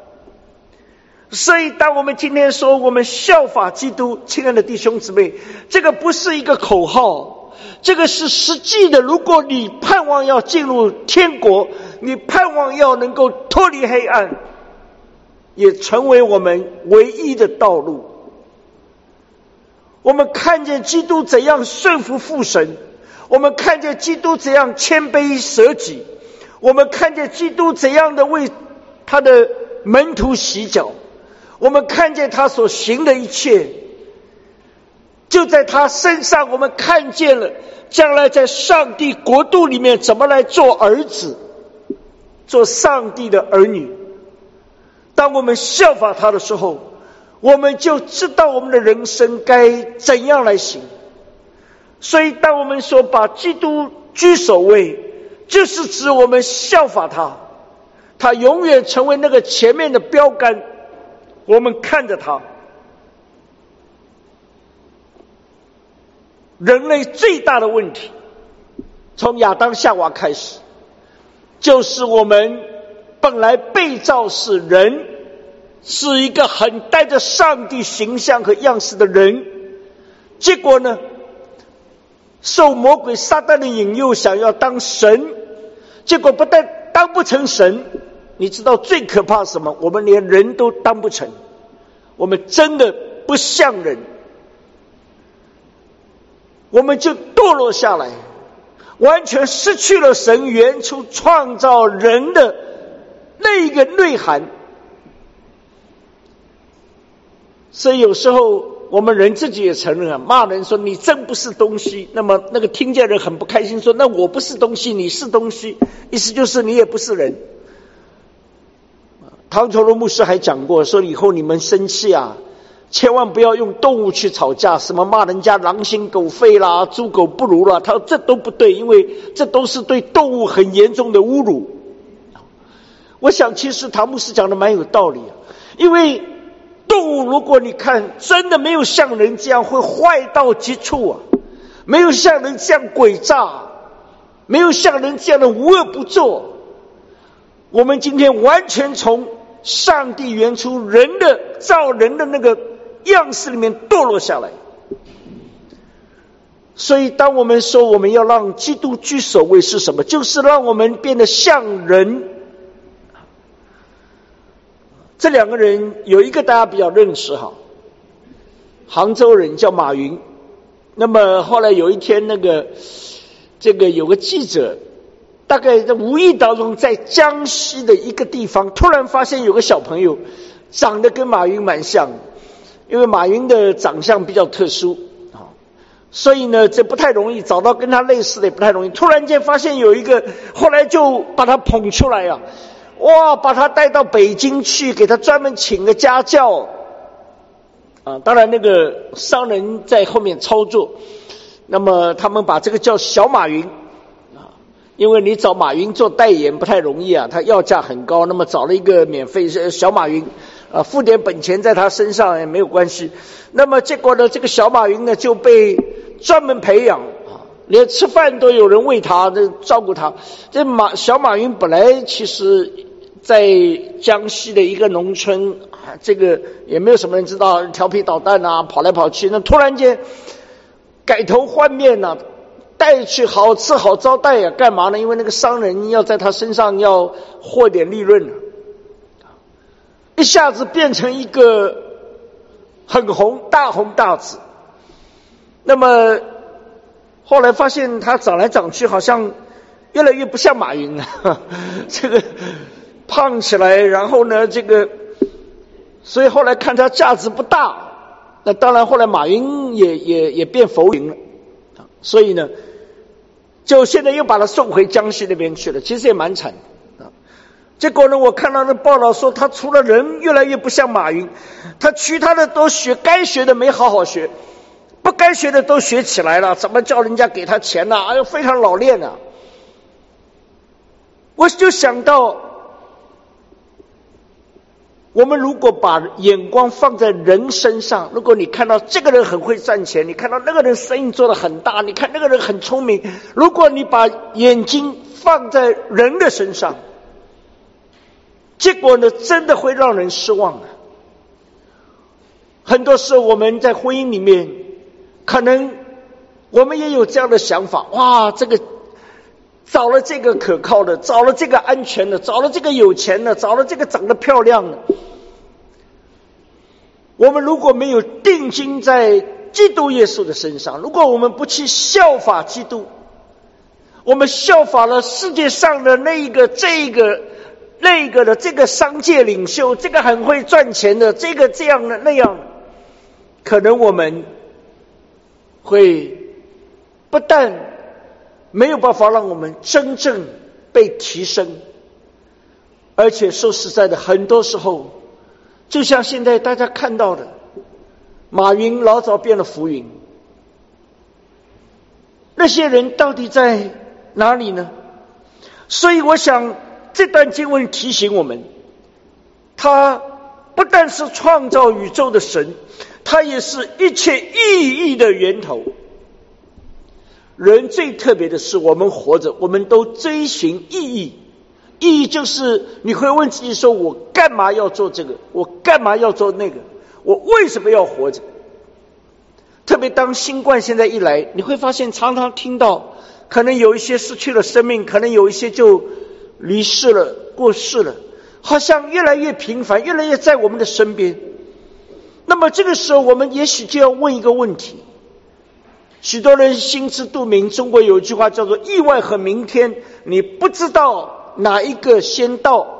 所以当我们今天说我们效法基督，亲爱的弟兄姊妹，这个不是一个口号，这个是实际的。如果你盼望要进入天国，你盼望要能够脱离黑暗，也成为我们唯一的道路。我们看见基督怎样顺服父神，我们看见基督怎样谦卑舍己，我们看见基督怎样的为他的门徒洗脚，我们看见他所行的一切，就在他身上我们看见了将来在上帝国度里面怎么来做儿子，做上帝的儿女。当我们效法他的时候，我们就知道我们的人生该怎样来行。所以当我们说把基督居首位，就是指我们效法他，他永远成为那个前面的标杆，我们看着他。人类最大的问题，从亚当夏娃开始，就是我们本来被造是人，是一个很带着上帝形象和样式的人，结果呢，受魔鬼撒旦的引诱，想要当神，结果不但当不成神，你知道最可怕是什么？我们连人都当不成，我们真的不像人，我们就堕落下来，完全失去了神原初创造人的那一个内涵。所以有时候我们人自己也承认骂人说你真不是东西，那么那个听见人很不开心，说那我不是东西，你是东西，意思就是你也不是人。唐崇荣牧师还讲过，说以后你们生气啊，千万不要用动物去吵架，什么骂人家狼心狗肺啦，猪狗不如啦，他说这都不对，因为这都是对动物很严重的侮辱。我想其实唐牧师讲的蛮有道理，因为动物如果你看真的没有像人这样会坏到极处啊，没有像人这样诡诈，没有像人这样的无恶不作，我们今天完全从上帝原初人的造人的那个样式里面堕落下来。所以当我们说我们要让基督居首位是什么？就是让我们变得像人。这两个人有一个大家比较认识哈，杭州人叫马云。那么后来有一天这个有个记者大概在无意当中，在江西的一个地方，突然发现有个小朋友长得跟马云蛮像，因为马云的长相比较特殊啊，所以呢，这不太容易找到跟他类似的，也不太容易。突然间发现有一个，后来就把他捧出来啊，哇，把他带到北京去，给他专门请个家教啊。当然，那个商人在后面操作，那么他们把这个叫小马云。因为你找马云做代言不太容易啊，他要价很高，那么找了一个免费小马云付点本钱在他身上也没有关系。那么结果呢，这个小马云呢就被专门培养连吃饭都有人喂他，照顾他。这小马云本来其实在江西的一个农村这个也没有什么人知道，调皮捣蛋啊，跑来跑去，那突然间改头换面啊，带去好吃好招待啊，干嘛呢？因为那个商人要在他身上要获点利润，一下子变成一个很红大紫。那么后来发现他长来长去好像越来越不像马云了，这个胖起来，然后呢所以后来看他价值不大，那当然后来马云也变浮云了，所以呢就现在又把他送回江西那边去了，其实也蛮惨的。结果呢，我看到那报道说，他除了人越来越不像马云，他其他的都学，该学的没好好学，不该学的都学起来了，怎么叫人家给他钱呢？哎呦，非常老练啊！我就想到，我们如果把眼光放在人身上，如果你看到这个人很会赚钱，你看到那个人生意做得很大，你看那个人很聪明，如果你把眼睛放在人的身上，结果呢，真的会让人失望啊。很多时候我们在婚姻里面，可能我们也有这样的想法，哇，这个找了这个可靠的，找了这个安全的，找了这个有钱的，找了这个长得漂亮的。我们如果没有定睛在基督耶稣的身上，如果我们不去效法基督，我们效法了世界上的那个这个那个的这个商界领袖，这个很会赚钱的，这个这样的那样的，可能我们会不但没有办法让我们真正被提升，而且说实在的，很多时候就像现在大家看到的，马云老早变了浮云，那些人到底在哪里呢？所以我想这段经文提醒我们，他不但是创造宇宙的神，他也是一切意义的源头。人最特别的是，我们活着，我们都追寻意义。意义就是你会问自己说，我干嘛要做这个？我干嘛要做那个？我为什么要活着？特别当新冠现在一来，你会发现常常听到，可能有一些失去了生命，可能有一些就离世了，过世了，好像越来越频繁，越来越在我们的身边。那么这个时候，我们也许就要问一个问题，许多人心知肚明，中国有一句话叫做意外和明天，你不知道哪一个先到。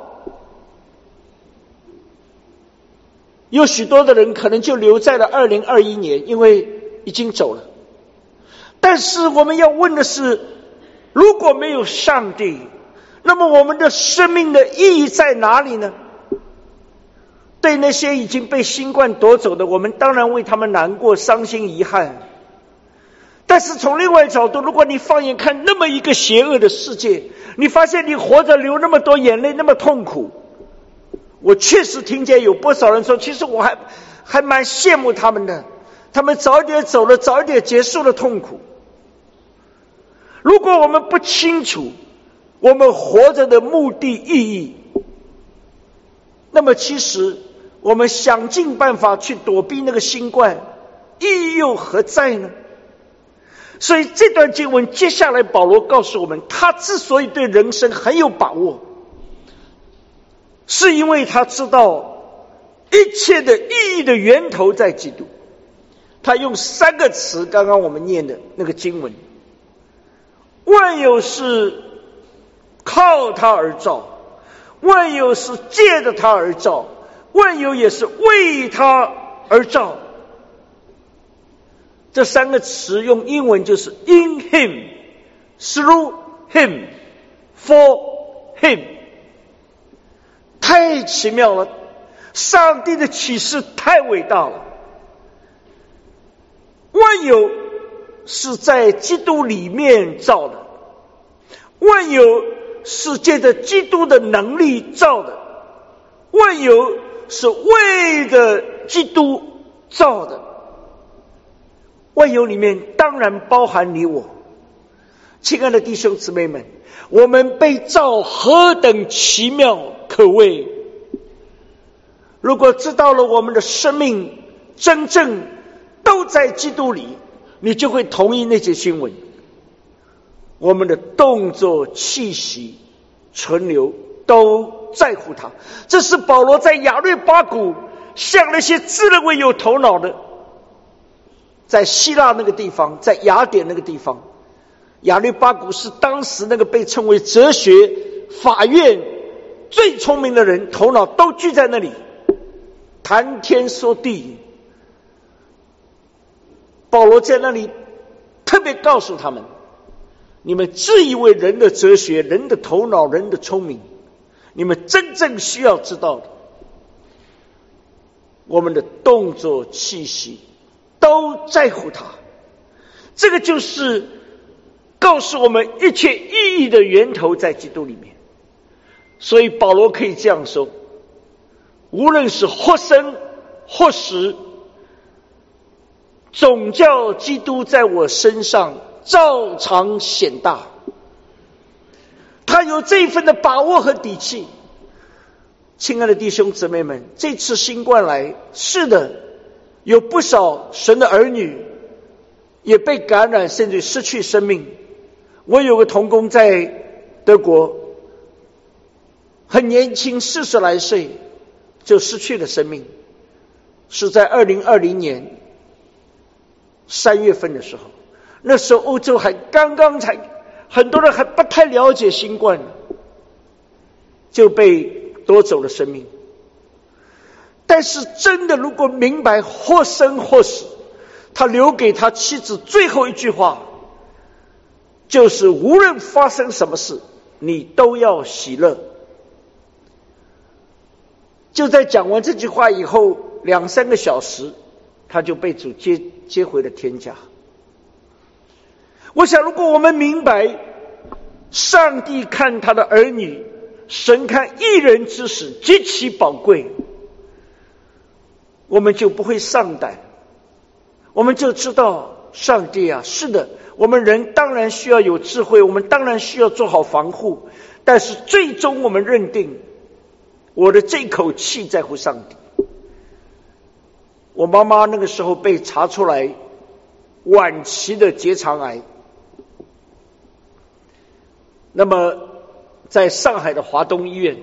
有许多的人可能就留在了2021年，因为已经走了。但是我们要问的是，如果没有上帝，那么我们的生命的意义在哪里呢？对那些已经被新冠夺走的，我们当然为他们难过、伤心、遗憾。但是从另外角度，如果你放眼看那么一个邪恶的世界，你发现你活着流那么多眼泪，那么痛苦。我确实听见有不少人说，其实我还蛮羡慕他们的，他们早一点走了，早一点结束了痛苦。如果我们不清楚我们活着的目的意义，那么其实我们想尽办法去躲避那个新冠，意义又何在呢？所以这段经文接下来保罗告诉我们，他之所以对人生很有把握，是因为他知道一切的意义的源头在基督。他用3个词，刚刚我们念的那个经文，万有是靠他而造，万有是借着他而造，万有也是为他而造。这三个词用英文就是 in him, through him, for him。 太奇妙了，上帝的启示太伟大了。万有是在基督里面造的，万有是借着基督的能力造的，万有是为着基督造的。万有里面当然包含你我。亲爱的弟兄姊妹们，我们被造何等奇妙可畏！如果知道了我们的生命真正都在基督里，你就会同意那些新闻。我们的动作、气息、存留都在乎他。这是保罗在亚略巴谷向那些自认为有头脑的，在希腊那个地方，在雅典那个地方，亚略巴谷是当时那个被称为哲学法院最聪明的人，头脑都聚在那里，谈天说地。保罗在那里特别告诉他们，你们自以为人的哲学、人的头脑、人的聪明，你们真正需要知道的，我们的动作、气息都在乎他。这个就是告诉我们一切意义的源头在基督里面。所以保罗可以这样说，无论是或生或死，总叫基督在我身上照常显大。他有这一份的把握和底气。亲爱的弟兄姊妹们，这次新冠来，是的，有不少神的儿女也被感染，甚至失去生命。我有个同工在德国，很年轻，40来岁就失去了生命，是在2020年3月份的时候。那时候欧洲还刚刚才，很多人还不太了解新冠，就被夺走了生命。但是真的如果明白或生或死，他留给他妻子最后一句话就是无论发生什么事，你都要喜乐。就在讲完这句话以后2-3个小时，他就被主接回了天家。我想如果我们明白上帝看他的儿女，神看一人之死极其宝贵，我们就不会丧胆，我们就知道上帝啊，是的，我们人当然需要有智慧，我们当然需要做好防护，但是最终我们认定我的这口气在乎上帝。我妈妈那个时候被查出来晚期的结肠癌，那么在上海的华东医院，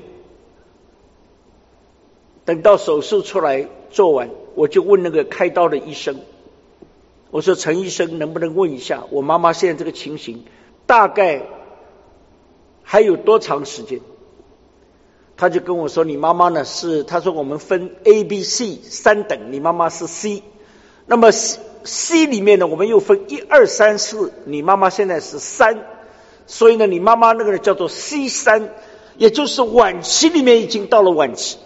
等到手术出来做完，我就问那个开刀的医生，我说陈医生能不能问一下我妈妈现在这个情形大概还有多长时间？他就跟我说，你妈妈呢是，他说我们分 A、B、C 3等，你妈妈是 C， 那么 C 里面呢我们又分1、2、3、4，你妈妈现在是3，所以呢你妈妈那个叫做 C3， 也就是晚期里面已经到了晚期。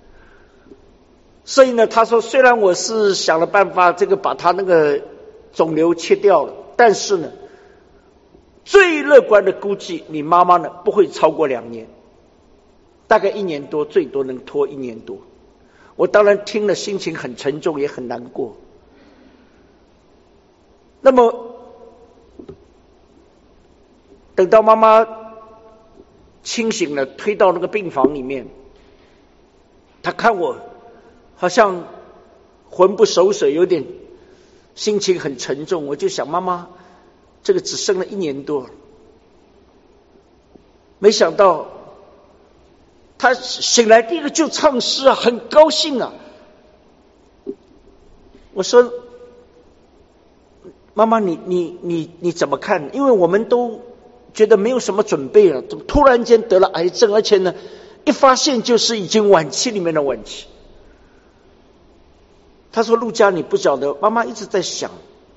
所以呢他说虽然我是想了办法这个把他那个肿瘤切掉了，但是呢最乐观的估计你妈妈呢不会超过2年，大概1年多，最多能拖1年多。我当然听了心情很沉重也很难过。那么等到妈妈清醒了，推到那个病房里面，她看我好像魂不守舍，有点心情很沉重，我就想妈妈这个只剩了1年多了。没想到他醒来第一个就唱诗啊，很高兴啊。我说妈妈你怎么看？因为我们都觉得没有什么准备了，突然间得了癌症，而且呢，一发现就是已经晚期里面的晚期。他说：“陆家，你不晓得，妈妈一直在想。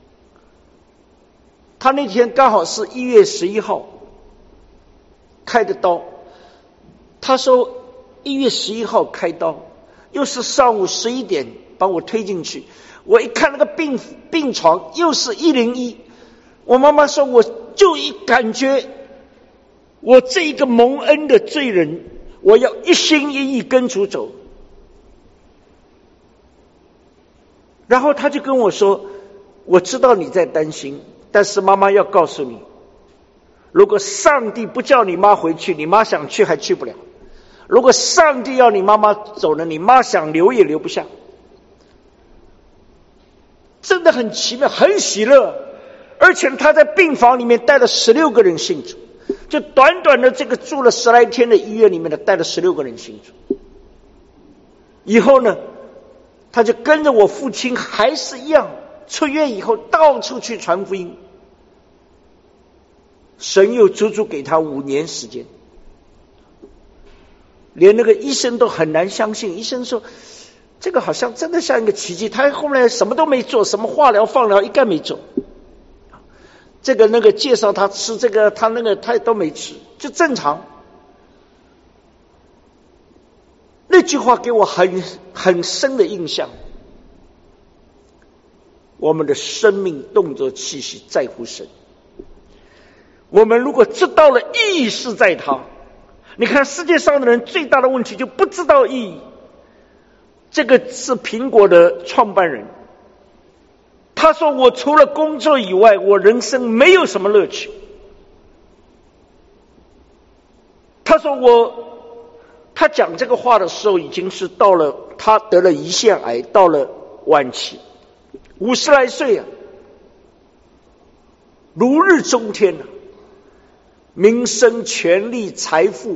他那天刚好是1月11号开的刀。他说1月11号开刀，又是上午11点把我推进去。我一看那个病床，又是101。我妈妈说，我就一感觉，我这一个蒙恩的罪人，我要一心一意跟主走。”然后他就跟我说：“我知道你在担心，但是妈妈要告诉你，如果上帝不叫你妈回去，你妈想去还去不了；如果上帝要你妈妈走了，你妈想留也留不下。”真的很奇妙，很喜乐。而且他在病房里面带了16个人信主，就短短的这个住了10来天的医院里面的带了16个人信主。以后呢，他就跟着我父亲还是一样，出院以后到处去传福音。神又足足给他5年时间，连那个医生都很难相信。医生说这个好像真的像一个奇迹，他后来什么都没做，什么化疗放疗一概没做，这个那个介绍他吃这个他那个他都没吃，就正常。那句话给我很深的印象，我们的生命动作气息在乎神。我们如果知道了意义是在他，你看世界上的人最大的问题就不知道意义。这个是苹果的创办人，他说我除了工作以外，我人生没有什么乐趣。他说他讲这个话的时候已经是到了他得了胰腺癌，到了晚期，50来岁啊，如日中天啊，名声权力财富。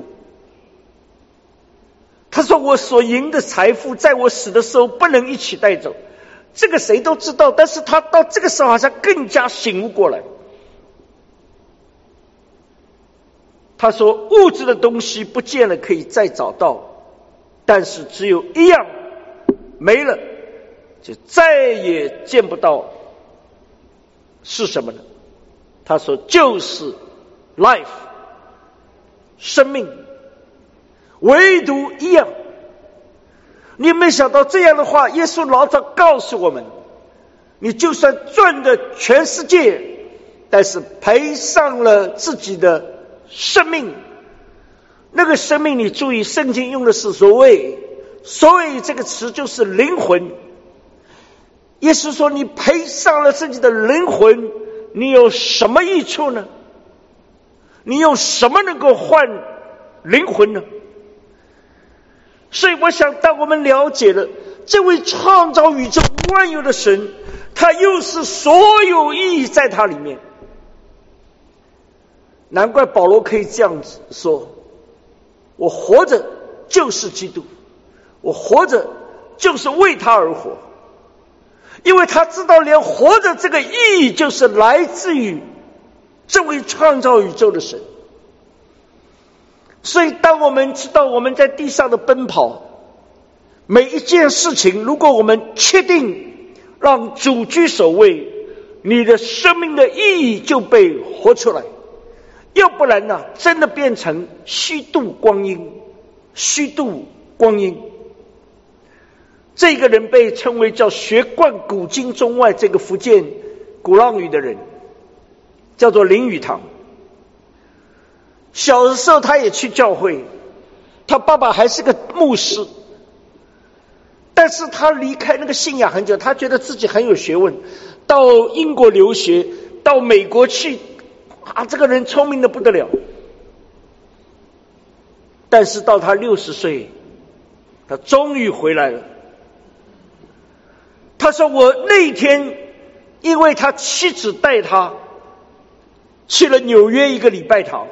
他说我所赢的财富在我死的时候不能一起带走，这个谁都知道，但是他到这个时候好像更加醒悟过来。他说物质的东西不见了可以再找到，但是只有一样没了就再也见不到，是什么呢？他说就是 life 生命，唯独一样。你有没有想到这样的话，耶稣老早告诉我们，你就算赚的全世界，但是赔上了自己的生命，那个生命你注意，圣经用的是所谓这个词就是灵魂。耶稣说你赔上了自己的灵魂，你有什么益处呢？你用什么能够换灵魂呢？所以我想当我们了解了这位创造宇宙万有的神，他又是所有意义在他里面，难怪保罗可以这样子说，我活着就是基督，我活着就是为他而活。因为他知道连活着这个意义就是来自于这位创造宇宙的神。所以当我们知道我们在地上的奔跑，每一件事情如果我们确定让主居首位，你的生命的意义就被活出来。要不然呢，真的变成虚度光阴。这个人被称为叫学贯古今中外这个福建鼓浪屿的人，叫做林语堂。小的时候他也去教会，他爸爸还是个牧师，但是他离开那个信仰很久，他觉得自己很有学问，到英国留学，到美国去这个人聪明的不得了。但是到他60岁，他终于回来了。他说我那天因为他妻子带他去了纽约一个礼拜堂，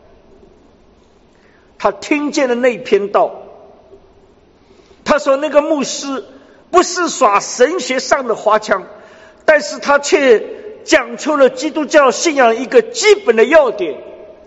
他听见了那篇道。他说那个牧师不是耍神学上的花枪，但是他却讲出了基督教信仰一个基本的要点，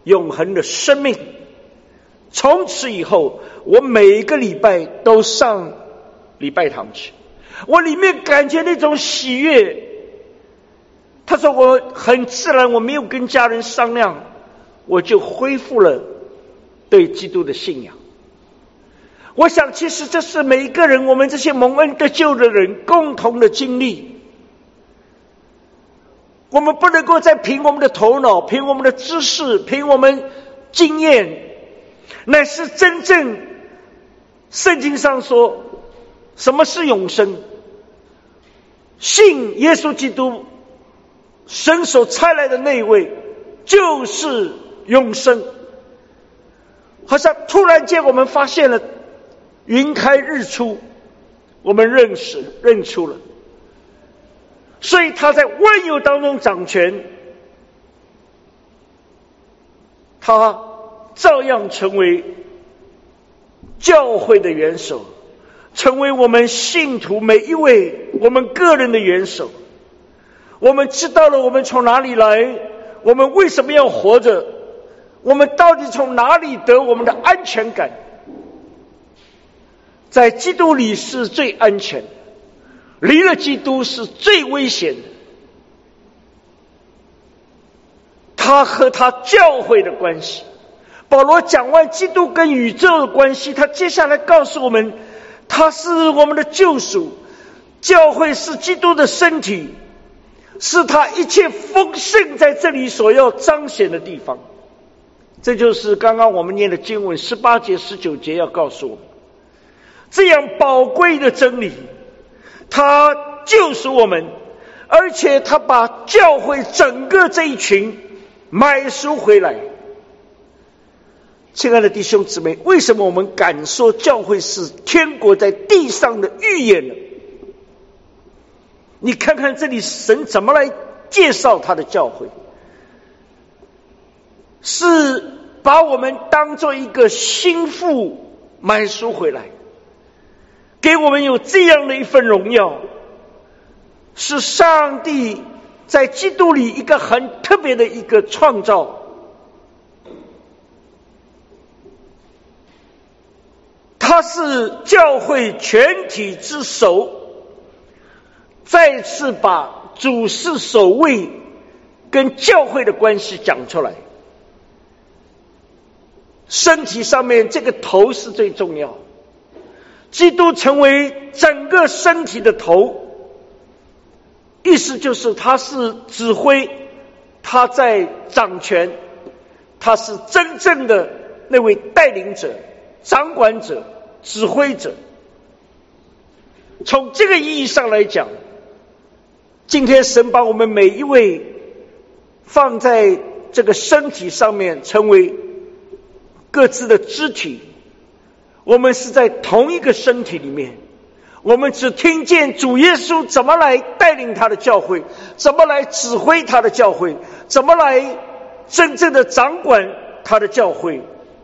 永恒的生命。从此以后，我每一个礼拜都上礼拜堂去，我里面感觉那种喜悦。他说我很自然，我没有跟家人商量，我就恢复了对基督的信仰。我想其实这是每一个人，我们这些蒙恩得救的人共同的经历。我们不能够再凭我们的头脑，凭我们的知识，凭我们经验，乃是真正圣经上说什么是永生，信耶稣基督神所差来的那一位就是永生。好像突然间我们发现了云开日出，我们认出了，所以他在万有当中掌权，他照样成为教会的元首，成为我们信徒每一位我们个人的元首。我们知道了我们从哪里来，我们为什么要活着，我们到底从哪里得我们的安全感。在基督里是最安全的，离了基督是最危险的。他和他教会的关系，保罗讲完基督跟宇宙的关系，他接下来告诉我们，他是我们的救赎，教会是基督的身体，是他一切丰盛在这里所要彰显的地方。这就是刚刚我们念的经文18节19节要告诉我们，这样宝贵的真理，他救赎我们，而且他把教会整个这一群买赎回来。亲爱的弟兄姊妹，为什么我们敢说教会是天国在地上的预言呢？你看看这里神怎么来介绍他的教会，是把我们当作一个心腹买赎回来，给我们有这样的一份荣耀，是上帝在基督里一个很特别的一个创造。他是教会全体之首，再次把主事守卫跟教会的关系讲出来。身体上面这个头是最重要，基督成为整个身体的头，意思就是他是指挥，他在掌权，他是真正的那位带领者、掌管者、指挥者。从这个意义上来讲，今天神把我们每一位放在这个身体上面，成为各自的肢体，我们是在同一个身体里面，我们只听见主耶稣怎么来带领他的教会，怎么来指挥他的教会，怎么来真正的掌管他的教会。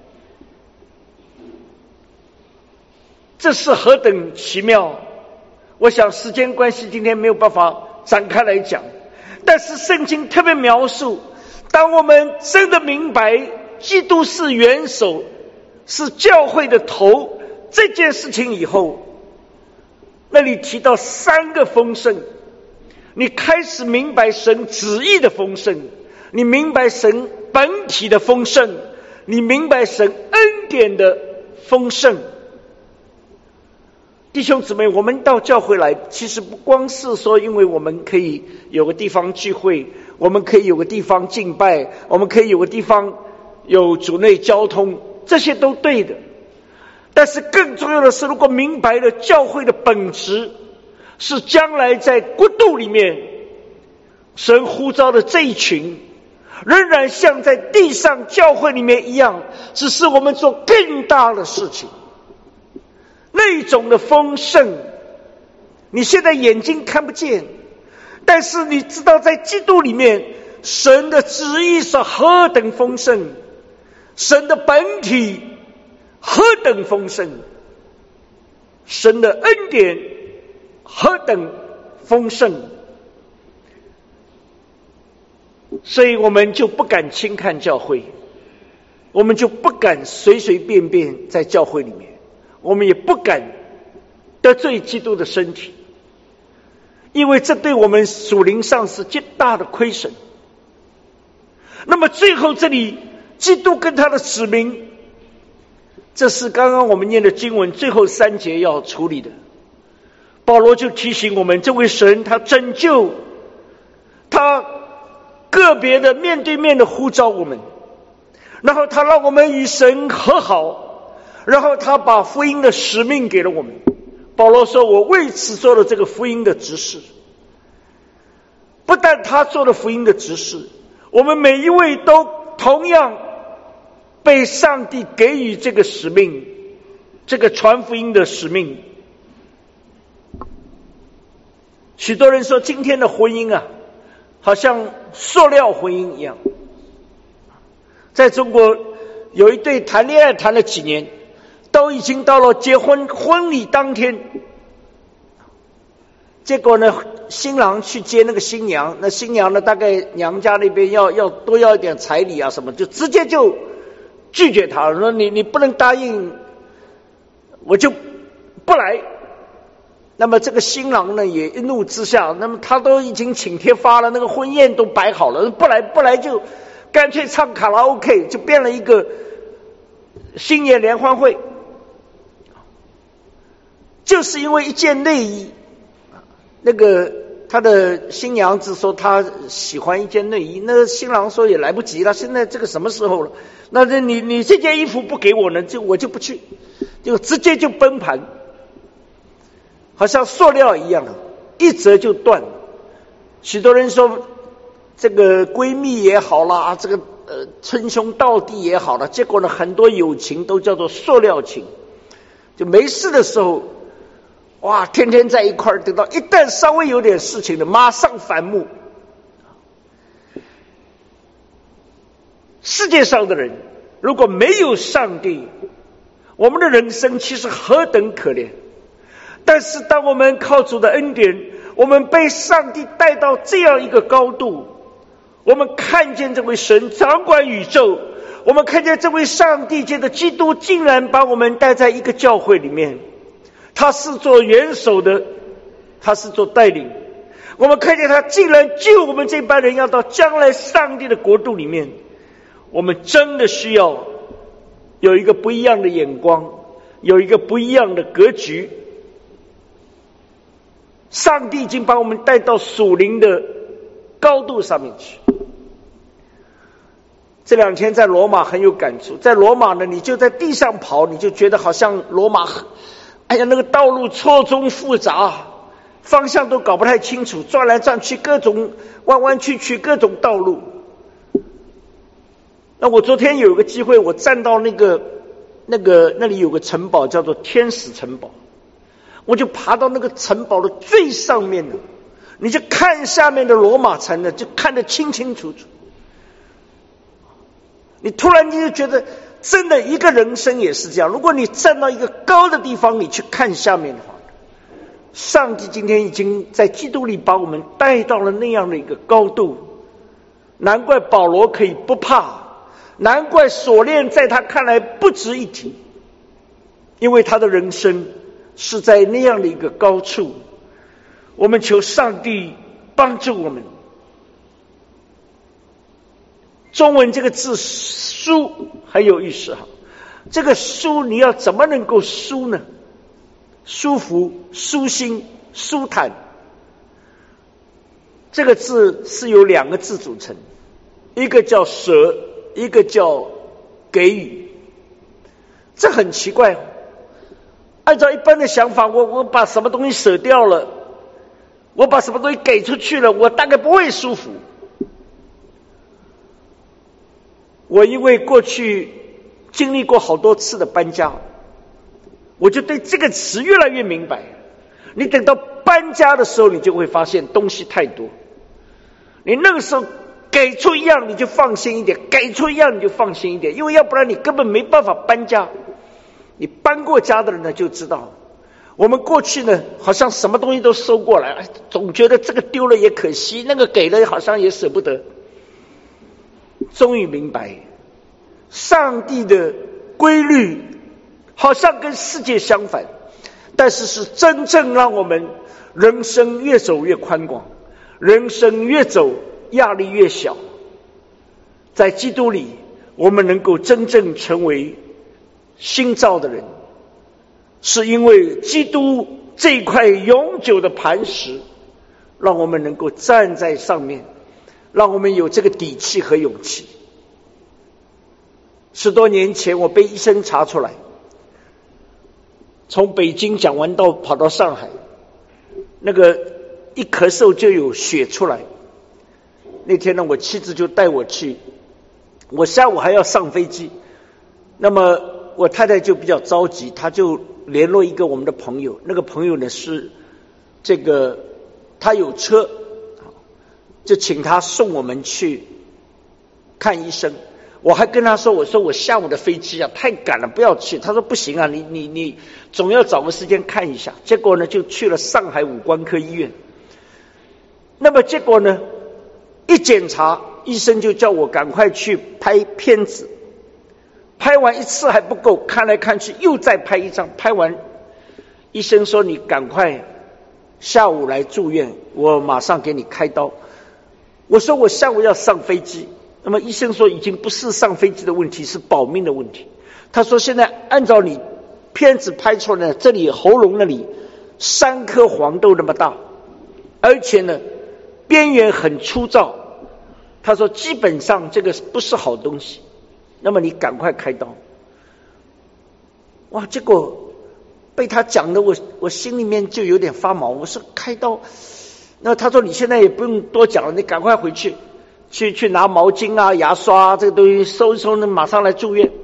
这是何等奇妙！我想时间关系今天没有办法展开来讲，但是圣经特别描述，当我们真的明白基督是元首，是教会的头这件事情以后，那里提到3个丰盛，你开始明白神旨意的丰盛，你明白神本体的丰盛，你明白神恩典的丰盛。弟兄姊妹，我们到教会来，其实不光是说因为我们可以有个地方聚会，我们可以有个地方敬拜，我们可以有个地方有主内交通，这些都对的。但是更重要的是，如果明白了教会的本质是将来在国度里面神呼召的这一群，仍然像在地上教会里面一样，只是我们做更大的事情。那种的丰盛，你现在眼睛看不见，但是你知道在基督里面，神的旨意是何等丰盛，神的本体何等丰盛，神的恩典何等丰盛，所以我们就不敢轻看教会。 我们就不敢随随便便在教会里面，我们也不敢得罪基督的身体，因为这对我们属灵上是极大的亏损。那么最后这里基督跟他的子民，这是刚刚我们念的经文最后3节要处理的。保罗就提醒我们，这位神他拯救，他个别的面对面的呼召我们，然后他让我们与神和好，然后他把福音的使命给了我们。保罗说，我为此做了这个福音的执事。不但他做了福音的执事，我们每一位都同样被上帝给予这个使命，这个传福音的使命。许多人说今天的婚姻啊，好像塑料婚姻一样。在中国有一对谈恋爱谈了几年，都已经到了结婚婚礼当天，结果呢，新郎去接那个新娘，那新娘呢，大概娘家那边多要一点彩礼啊什么，就直接就拒绝他，说你不能答应，我就不来。那么这个新郎呢也一怒之下，那么他都已经请帖发了，那个婚宴都摆好了，不来就干脆唱卡拉 OK， 就变了一个新年联欢会。就是因为一件内衣，那个他的新娘子说他喜欢一件内衣，那个新郎说也来不及了，现在这个什么时候了？那你这件衣服不给我呢，我就不去，就直接就崩盘，好像塑料一样的，一折就断。许多人说这个闺蜜也好啦，这个称兄道弟也好了，结果呢，很多友情都叫做塑料情，就没事的时候，哇，天天在一块儿，等到一旦稍微有点事情了，马上反目。世界上的人如果没有上帝，我们的人生其实何等可怜。但是当我们靠主的恩典，我们被上帝带到这样一个高度，我们看见这位神掌管宇宙，我们看见这位上帝界的基督竟然把我们带在一个教会里面，他是做元首的，他是做带领，我们看见他竟然救我们这班人要到将来上帝的国度里面。我们真的需要有一个不一样的眼光，有一个不一样的格局。上帝已经把我们带到属灵的高度上面去。这2天在罗马很有感触，在罗马呢，你就在地上跑，你就觉得好像罗马，哎呀，那个道路错综复杂，方向都搞不太清楚，转来转去，各种弯弯曲曲，各种道路。那我昨天有个机会，我站到那里有个城堡叫做天使城堡，我就爬到那个城堡的最上面了，你就看下面的罗马城呢，就看得清清楚楚。你突然间就觉得，真的一个人生也是这样，如果你站到一个高的地方，你去看下面的话，上帝今天已经在基督里把我们带到了那样的一个高度。难怪保罗可以不怕，难怪锁链在他看来不值一提，因为他的人生是在那样的一个高处。我们求上帝帮助我们。中文这个字舒很有意思哈，这个舒你要怎么能够舒呢？舒服、舒心、舒坦，这个字是由2个字组成，一个叫舍，一个叫给予。这很奇怪，按照一般的想法，我把什么东西舍掉了，我把什么东西给出去了，我大概不会舒服。我因为过去经历过好多次的搬家，我就对这个词越来越明白。你等到搬家的时候，你就会发现东西太多，你那个时候给出一样你就放心一点，给出一样你就放心一点，因为要不然你根本没办法搬家。你搬过家的人呢就知道，我们过去呢好像什么东西都收过来，总觉得这个丢了也可惜，那个给了好像也舍不得。终于明白， 上帝的规律好像跟世界相反，但是是真正让我们人生越走越宽广，人生越走压力越小。在基督里，我们能够真正成为新造的人，是因为基督这一块永久的磐石，让我们能够站在上面，让我们有这个底气和勇气。10多年前，我被医生查出来，从北京讲完跑到上海，那个一咳嗽就有血出来。那天呢，我妻子就带我去，我下午还要上飞机，那么我太太就比较着急，她就联络一个我们的朋友，那个朋友呢是他有车，就请他送我们去看医生。我还跟他说，我说我下午的飞机啊太赶了，不要去。他说不行啊，你总要找个时间看一下。结果呢，就去了上海五官科医院。那么结果呢，一检查，医生就叫我赶快去拍片子。拍完一次还不够，看来看去又再拍一张。拍完，医生说你赶快下午来住院，我马上给你开刀。我说我下午要上飞机。那么医生说已经不是上飞机的问题，是保命的问题。他说现在按照你片子拍出来，这里喉咙那里3颗黄豆那么大，而且呢边缘很粗糙。他说基本上这个不是好东西，那么你赶快开刀。哇，结果被他讲的我心里面就有点发毛。我说开刀，那他说你现在也不用多讲了，你赶快回去去拿毛巾啊牙刷啊这个东西收一收，那马上来住院。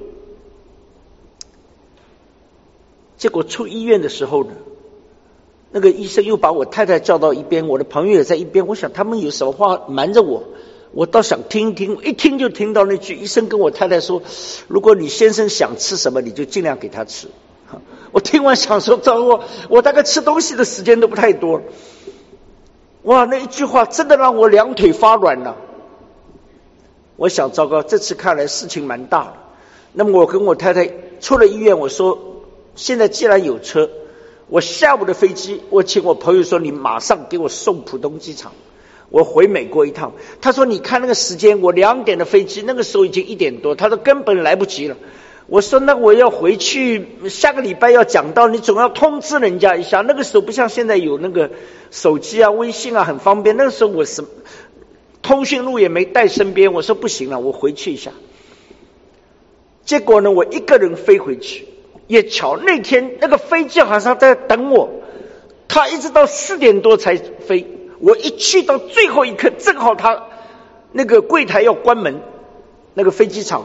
结果出医院的时候呢，那个医生又把我太太叫到一边，我的朋友也在一边。我想他们有什么话瞒着我倒想听一听。一听就听到那句，医生跟我太太说，如果你先生想吃什么，你就尽量给他吃。我听完想说，糟糕，我大概吃东西的时间都不太多了。哇，那一句话真的让我两腿发软了。我想糟糕，这次看来事情蛮大的。那么我跟我太太出了医院，我说现在既然有车，我下午的飞机，我请我朋友说你马上给我送浦东机场，我回美国一趟。他说你看那个时间，我2点的飞机，那个时候已经1点多，他说根本来不及了。我说那我要回去，下个礼拜要讲到，你总要通知人家一下。那个时候不像现在有那个手机啊微信啊很方便，那个时候我通讯录也没带身边。我说不行了，我回去一下。结果呢，我一个人飞回去。也巧，那天那个飞机好像在等我，他一直到4点多才飞。我一去到最后一刻，正好他那个柜台要关门，那个飞机场，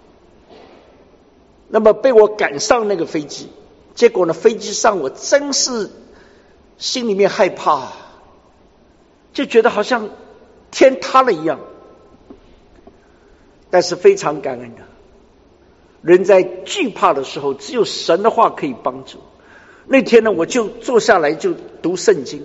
那么被我赶上那个飞机。结果呢，飞机上我真是心里面害怕，就觉得好像天塌了一样。但是非常感恩的，人在惧怕的时候，只有神的话可以帮助。那天呢，我就坐下来就读圣经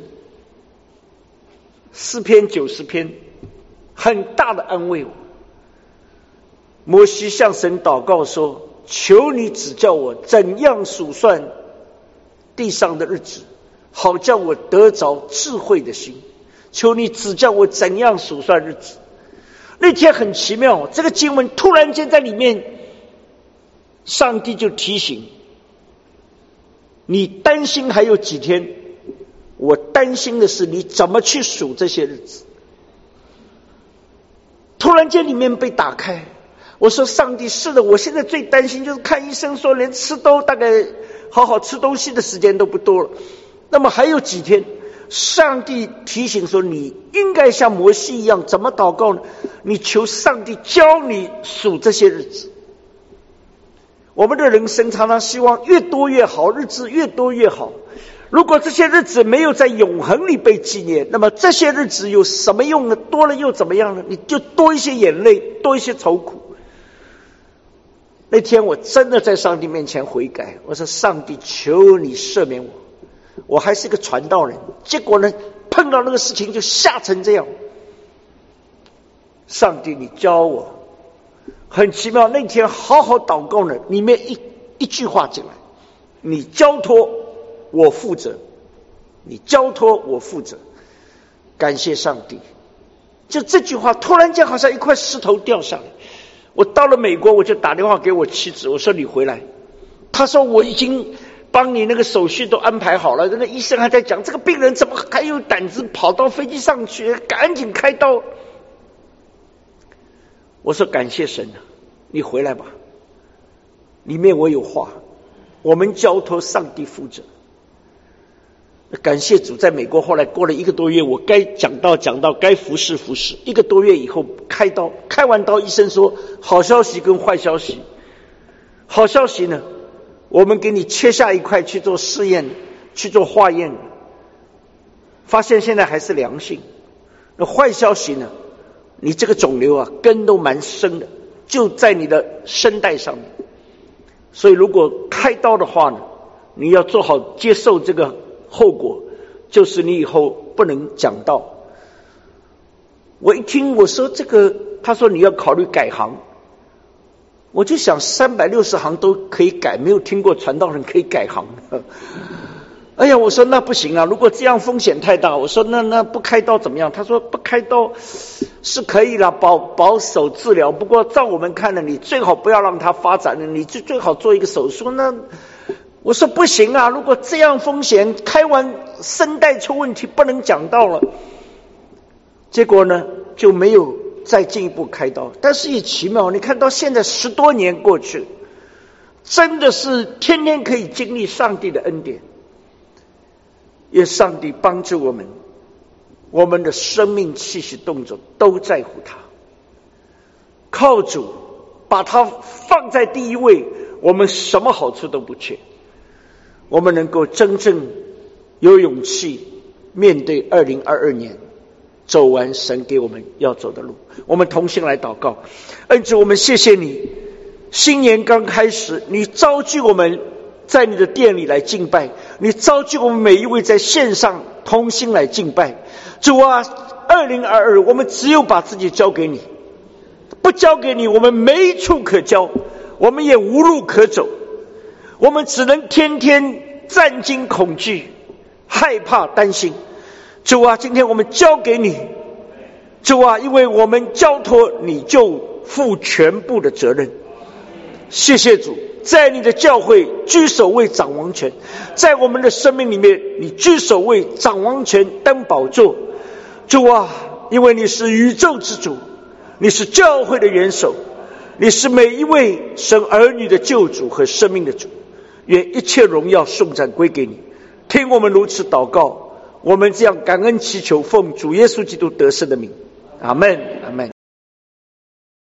，4篇90篇，很大的安慰我。摩西向神祷告说，求你指教我怎样数算地上的日子，好叫我得着智慧的心。求你指教我怎样数算日子。那天很奇妙，这个经文突然间在里面，上帝就提醒你，担心还有几天，我担心的是你怎么去数这些日子。突然间里面被打开，我说上帝，是的，我现在最担心就是看医生说连吃都大概好好吃东西的时间都不多了，那么还有几天。上帝提醒说，你应该像摩西一样，怎么祷告呢？你求上帝教你数这些日子。我们的人生常常希望越多越好，日子越多越好。如果这些日子没有在永恒里被纪念，那么这些日子有什么用呢？多了又怎么样呢？你就多一些眼泪，多一些愁苦。那天我真的在上帝面前悔改，我说上帝，求你赦免我，我还是个传道人。结果呢，碰到那个事情就吓成这样。上帝，你教我很奇妙，那天好好祷告呢，里面一句话进来，你交托我负责，你交托我负责。感谢上帝，就这句话突然间好像一块石头掉下来。我到了美国，我就打电话给我妻子，我说你回来。他说我已经帮你那个手续都安排好了，那个医生还在讲这个病人怎么还有胆子跑到飞机上去，赶紧开刀。我说感谢神啊，你回来吧，里面我有话，我们交托上帝负责。感谢主，在美国后来过了1个多月，我该讲到，该服侍。1个多月以后开刀，开完刀医生说好消息跟坏消息。好消息呢，我们给你切下一块去做试验，去做化验，发现现在还是良性。那坏消息呢，你这个肿瘤啊根都蛮深的，就在你的声带上面，所以如果开刀的话呢，你要做好接受这个后果，就是你以后不能讲道。我一听我说这个，他说你要考虑改行，我就想360行都可以改，没有听过传道人可以改行。哎呀，我说那不行啊，如果这样风险太大。我说那不开刀怎么样？他说不开刀是可以啦，保守治疗，不过照我们看呢，你最好不要让它发展了，你最好做一个手术。那我说不行啊，如果这样风险，开完声带出问题不能讲道了。结果呢就没有再进一步开刀。但是也奇妙，你看到现在10多年过去，真的是天天可以经历上帝的恩典，愿上帝帮助我们，我们的生命气息动作都在乎他，靠主把他放在第一位，我们什么好处都不缺，我们能够真正有勇气面对2022年，走完神给我们要走的路。我们同心来祷告。恩主，我们谢谢你，新年刚开始，你召聚我们在你的殿里来敬拜，你召聚我们每一位在线上同心来敬拜。主啊，2022我们只有把自己交给你，不交给你我们没处可交，我们也无路可走，我们只能天天战惊恐惧，害怕担心。主啊，今天我们交给你。主啊，因为我们交托你就负全部的责任。谢谢主，在你的教会居首位掌王权，在我们的生命里面你居首位掌王权登宝座。主啊，因为你是宇宙之主，你是教会的元首，你是每一位神儿女的救主和生命的主，愿一切荣耀颂赞归给你。听我们如此祷告，我们这样感恩祈求，奉主耶稣基督得胜的名，阿们。